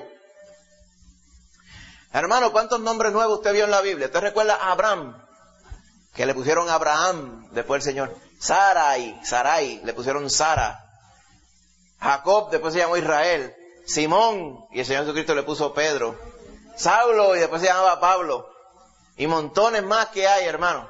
Hermano, ¿cuántos nombres nuevos usted vio en la Biblia? ¿Usted recuerda a Abraham? Que le pusieron Abraham después el Señor. Sarai, Sarai, le pusieron Sara. Jacob, después se llamó Israel. Simón, y el Señor Jesucristo le puso Pedro. Saulo, y después se llamaba Pablo. Y montones más que hay, hermano.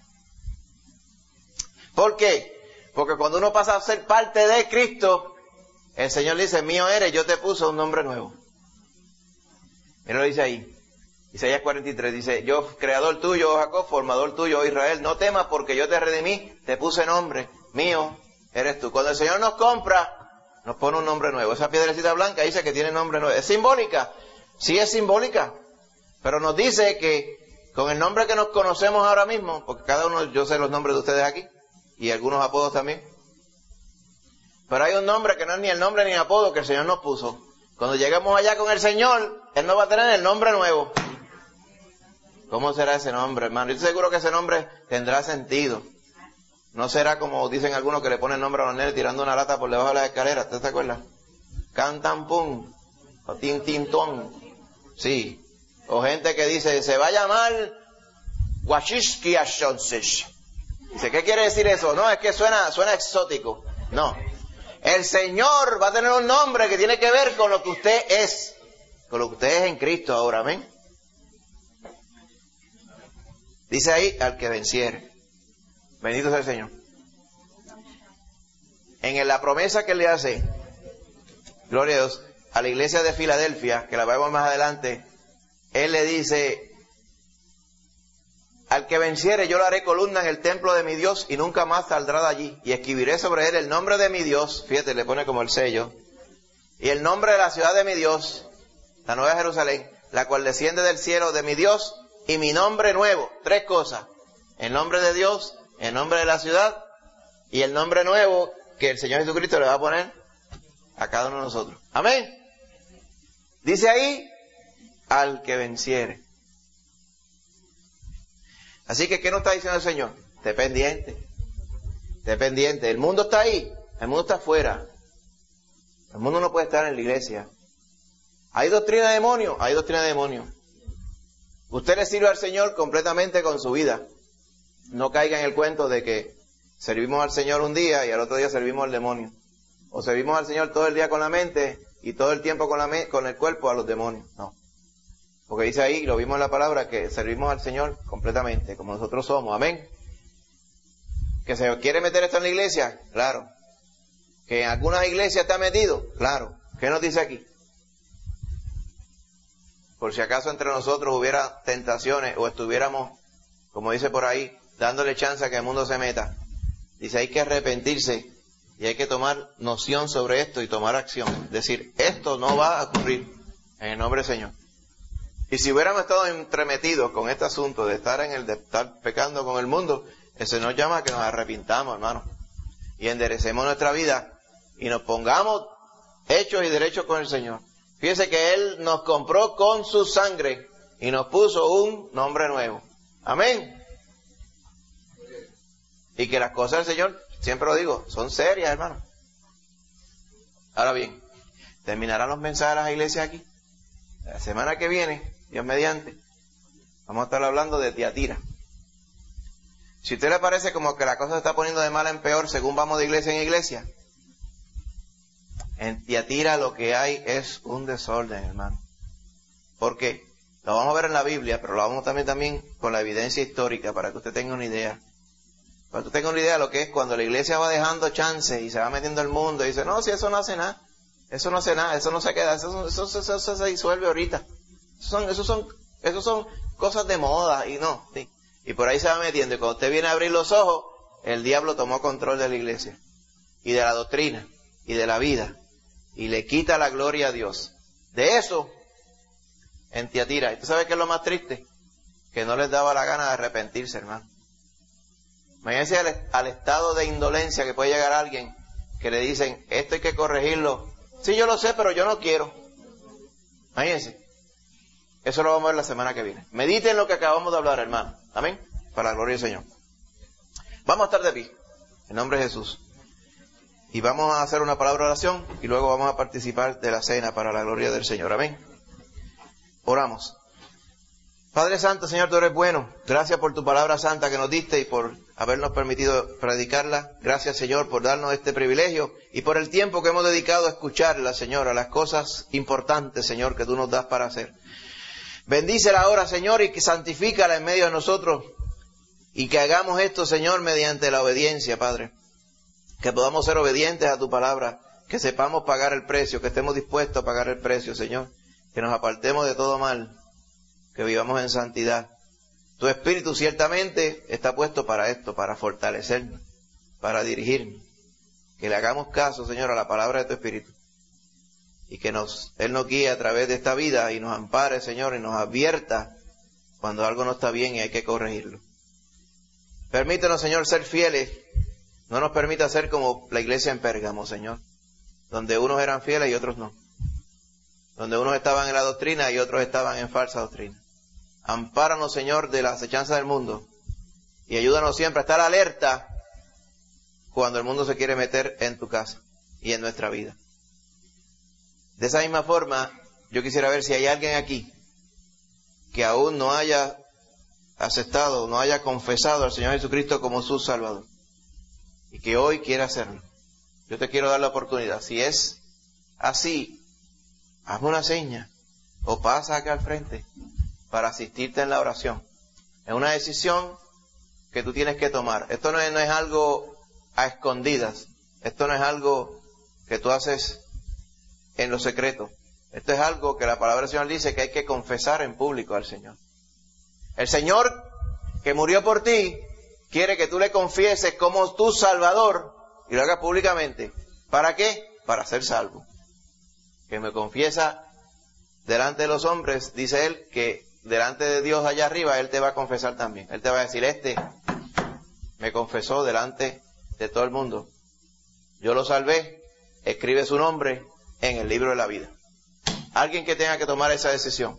¿Por qué? Porque cuando uno pasa a ser parte de Cristo, el Señor le dice, mío eres, yo te puse un nombre nuevo. Mira lo dice ahí. Isaías cuarenta y tres dice, yo creador tuyo, oh Jacob, formador tuyo, oh Israel, no temas porque yo te redimí, te puse nombre, mío eres tú. Cuando el Señor nos compra, nos pone un nombre nuevo. Esa piedrecita blanca dice que tiene nombre nuevo. ¿Es simbólica? Sí es simbólica, pero nos dice que con el nombre que nos conocemos ahora mismo, porque cada uno, yo sé los nombres de ustedes aquí, y algunos apodos también, pero hay un nombre que no es ni el nombre ni el apodo que el Señor nos puso. Cuando lleguemos allá con el Señor, Él nos va a tener el nombre nuevo. ¿Cómo será ese nombre, hermano? Yo estoy seguro que ese nombre tendrá sentido. No será como dicen algunos que le ponen nombre a los nenes tirando una lata por debajo de las escaleras. ¿Usted se acuerda? Cantan pum, o tin tin ton. Sí. O gente que dice, se va a llamar Washishki Ashonsish. Dice, ¿qué quiere decir eso? No, es que suena, suena exótico. No. El Señor va a tener un nombre que tiene que ver con lo que usted es. con lo que usted es en Cristo ahora, amén. Dice ahí, al que venciere. Bendito sea el Señor. En la promesa que le hace, gloria a Dios, a la iglesia de Filadelfia, que la vemos más adelante, Él le dice, al que venciere yo le haré columna en el templo de mi Dios y nunca más saldrá de allí. Y escribiré sobre él el nombre de mi Dios, fíjate, le pone como el sello, y el nombre de la ciudad de mi Dios, la nueva Jerusalén, la cual desciende del cielo de mi Dios, y mi nombre nuevo. Tres cosas: el nombre de Dios, el nombre de la ciudad y el nombre nuevo que el Señor Jesucristo le va a poner a cada uno de nosotros. Amén. Dice ahí, al que venciere. Así que, ¿qué nos está diciendo el Señor? Esté pendiente. Esté pendiente. El mundo está ahí. El mundo está afuera. El mundo no puede estar en la iglesia. ¿Hay doctrina de demonios? Hay doctrina de demonios. Usted le sirve al Señor completamente con su vida. No caiga en el cuento de que servimos al Señor un día y al otro día servimos al demonio. O servimos al Señor todo el día con la mente y todo el tiempo con, la me- con el cuerpo a los demonios. No. Porque dice ahí, lo vimos en la palabra, que servimos al Señor completamente, como nosotros somos. Amén. ¿Que se quiere meter esto en la iglesia? Claro. ¿Que en algunas iglesias está metido? Claro. ¿Qué nos dice aquí? Por si acaso entre nosotros hubiera tentaciones o estuviéramos, como dice por ahí, dándole chance a que el mundo se meta. Dice, hay que arrepentirse y hay que tomar noción sobre esto y tomar acción. Es decir, esto no va a ocurrir en el nombre del Señor. Y si hubiéramos estado entremetidos con este asunto de estar en el de estar pecando con el mundo, el Señor llama a que nos arrepintamos, hermano, y enderecemos nuestra vida y nos pongamos hechos y derechos con el Señor. Fíjese que Él nos compró con su sangre y nos puso un nombre nuevo. Amén. Y que las cosas del Señor, siempre lo digo, son serias, hermano. Ahora bien, terminarán los mensajes de las iglesias aquí. La semana que viene, Dios mediante, vamos a estar hablando de Tiatira. Si a usted le parece como que la cosa se está poniendo de mal en peor según vamos de iglesia en iglesia, en Tiatira lo que hay es un desorden, hermano. ¿Por qué? Lo vamos a ver en la Biblia, pero lo vamos también también con la evidencia histórica para que usted tenga una idea. Para que usted tenga una idea de lo que es cuando la iglesia va dejando chance y se va metiendo el mundo y dice, no, si eso no hace nada, eso no hace nada, eso no se queda, eso, eso, eso, eso, eso se disuelve ahorita. Eso son, eso son, eso son cosas de moda y no, sí. Y por ahí se va metiendo y cuando usted viene a abrir los ojos, el diablo tomó control de la iglesia y de la doctrina y de la vida y le quita la gloria a Dios. De eso, en Tiatira. ¿Y tú sabes qué es lo más triste? Que no les daba la gana de arrepentirse, hermano. Imagínense al, al estado de indolencia que puede llegar alguien que le dicen, esto hay que corregirlo. Sí, yo lo sé, pero yo no quiero. Imagínense. Eso lo vamos a ver la semana que viene. Mediten lo que acabamos de hablar, hermano. Amén. Para la gloria del Señor. Vamos a estar de pie. En nombre de Jesús. Y vamos a hacer una palabra de oración y luego vamos a participar de la cena para la gloria del Señor. Amén. Oramos. Padre Santo, Señor, tú eres bueno. Gracias por tu palabra santa que nos diste y por habernos permitido predicarla. Gracias, Señor, por darnos este privilegio y por el tiempo que hemos dedicado a escucharla, Señor, a las cosas importantes, Señor, que tú nos das para hacer. Bendícela ahora, Señor, y que santifícala en medio de nosotros y que hagamos esto, Señor, mediante la obediencia, Padre. Que podamos ser obedientes a tu palabra, que sepamos pagar el precio, que estemos dispuestos a pagar el precio, Señor. Que nos apartemos de todo mal, que vivamos en santidad. Tu Espíritu ciertamente está puesto para esto, para fortalecernos, para dirigirnos. Que le hagamos caso, Señor, a la palabra de tu Espíritu. Y que nos, Él nos guíe a través de esta vida y nos ampare, Señor, y nos advierta cuando algo no está bien y hay que corregirlo. Permítenos, Señor, ser fieles. No nos permita ser como la iglesia en Pérgamo, Señor, donde unos eran fieles y otros no. Donde unos estaban en la doctrina y otros estaban en falsa doctrina. Ampáranos, Señor, de la acechanza del mundo y ayúdanos siempre a estar alerta cuando el mundo se quiere meter en tu casa y en nuestra vida. De esa misma forma, yo quisiera ver si hay alguien aquí que aún no haya aceptado, no haya confesado al Señor Jesucristo como su Salvador y que hoy quiera hacerlo. Yo te quiero dar la oportunidad. Si es así, hazme una seña. o pasa acá al frente para asistirte en la oración. Es una decisión que tú tienes que tomar. Esto no es, no es algo a escondidas. Esto no es algo que tú haces en lo secreto. Esto es algo que la palabra del Señor dice que hay que confesar en público al Señor. El Señor que murió por ti quiere que tú le confieses como tu Salvador y lo hagas públicamente. ¿Para qué? Para ser salvo. Que me confiesa delante de los hombres, dice Él, que delante de Dios allá arriba, Él te va a confesar también. Él te va a decir, este me confesó delante de todo el mundo. Yo lo salvé, escribe su nombre en el libro de la vida. Alguien que tenga que tomar esa decisión.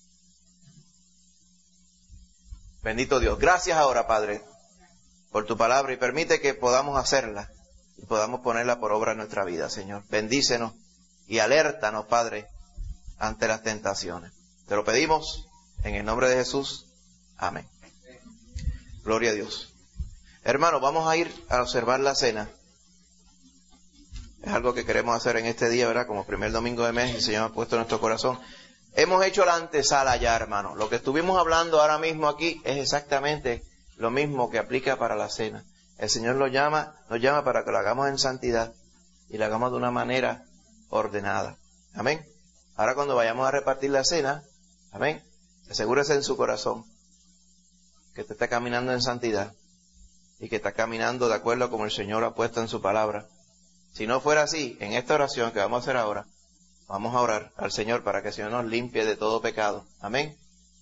Bendito Dios. Gracias ahora, Padre, por tu palabra y permite que podamos hacerla y podamos ponerla por obra en nuestra vida, Señor. Bendícenos y alértanos, Padre, ante las tentaciones. Te lo pedimos en el nombre de Jesús. Amén. Gloria a Dios. Hermanos, vamos a ir a observar la cena. Es algo que queremos hacer en este día, ¿verdad? Como primer domingo de mes, el Señor ha puesto en nuestro corazón. Hemos hecho la antesala ya, hermanos. Lo que estuvimos hablando ahora mismo aquí es exactamente lo mismo que aplica para la cena. El Señor nos llama, nos llama para que lo hagamos en santidad y lo hagamos de una manera ordenada. Amén. Ahora cuando vayamos a repartir la cena, amén, asegúrese en su corazón que usted está caminando en santidad y que está caminando de acuerdo a como el Señor ha puesto en su palabra. Si no fuera así, en esta oración que vamos a hacer ahora, vamos a orar al Señor para que el Señor nos limpie de todo pecado. Amén.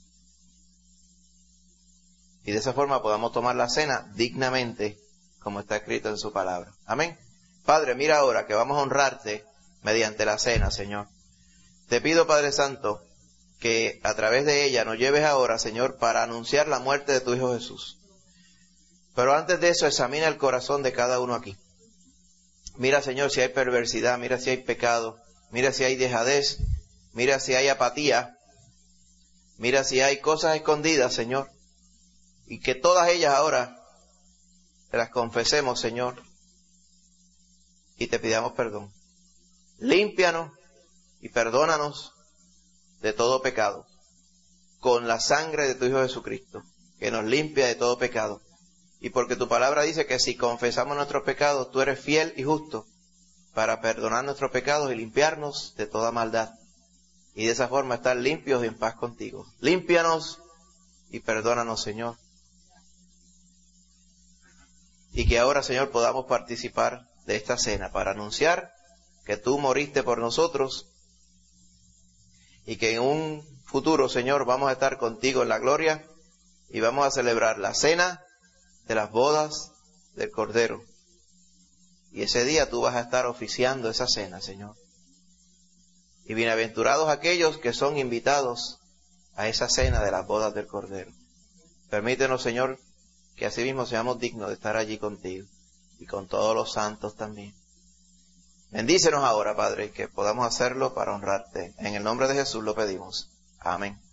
Y de esa forma podamos tomar la cena dignamente, como está escrito en su palabra. Amén. Padre, mira ahora que vamos a honrarte mediante la cena, Señor. Te pido, Padre Santo, que a través de ella nos lleves ahora, Señor, para anunciar la muerte de tu Hijo Jesús. Pero antes de eso, examina el corazón de cada uno aquí. Mira, Señor, si hay perversidad, mira si hay pecado, mira si hay dejadez, mira si hay apatía, mira si hay cosas escondidas, Señor. Y que todas ellas ahora te las confesemos, Señor, y te pidamos perdón. Límpianos y perdónanos de todo pecado, con la sangre de tu Hijo Jesucristo, que nos limpia de todo pecado. Y porque tu palabra dice que si confesamos nuestros pecados, tú eres fiel y justo para perdonar nuestros pecados y limpiarnos de toda maldad. Y de esa forma estar limpios y en paz contigo. Límpianos y perdónanos, Señor. Y que ahora, Señor, podamos participar de esta cena para anunciar que tú moriste por nosotros y que en un futuro, Señor, vamos a estar contigo en la gloria y vamos a celebrar la cena de las bodas del Cordero. Y ese día tú vas a estar oficiando esa cena, Señor. Y bienaventurados aquellos que son invitados a esa cena de las bodas del Cordero. Permítenos, Señor, que así mismo seamos dignos de estar allí contigo y con todos los santos también. Bendícenos ahora, Padre, que podamos hacerlo para honrarte. En el nombre de Jesús lo pedimos. Amén.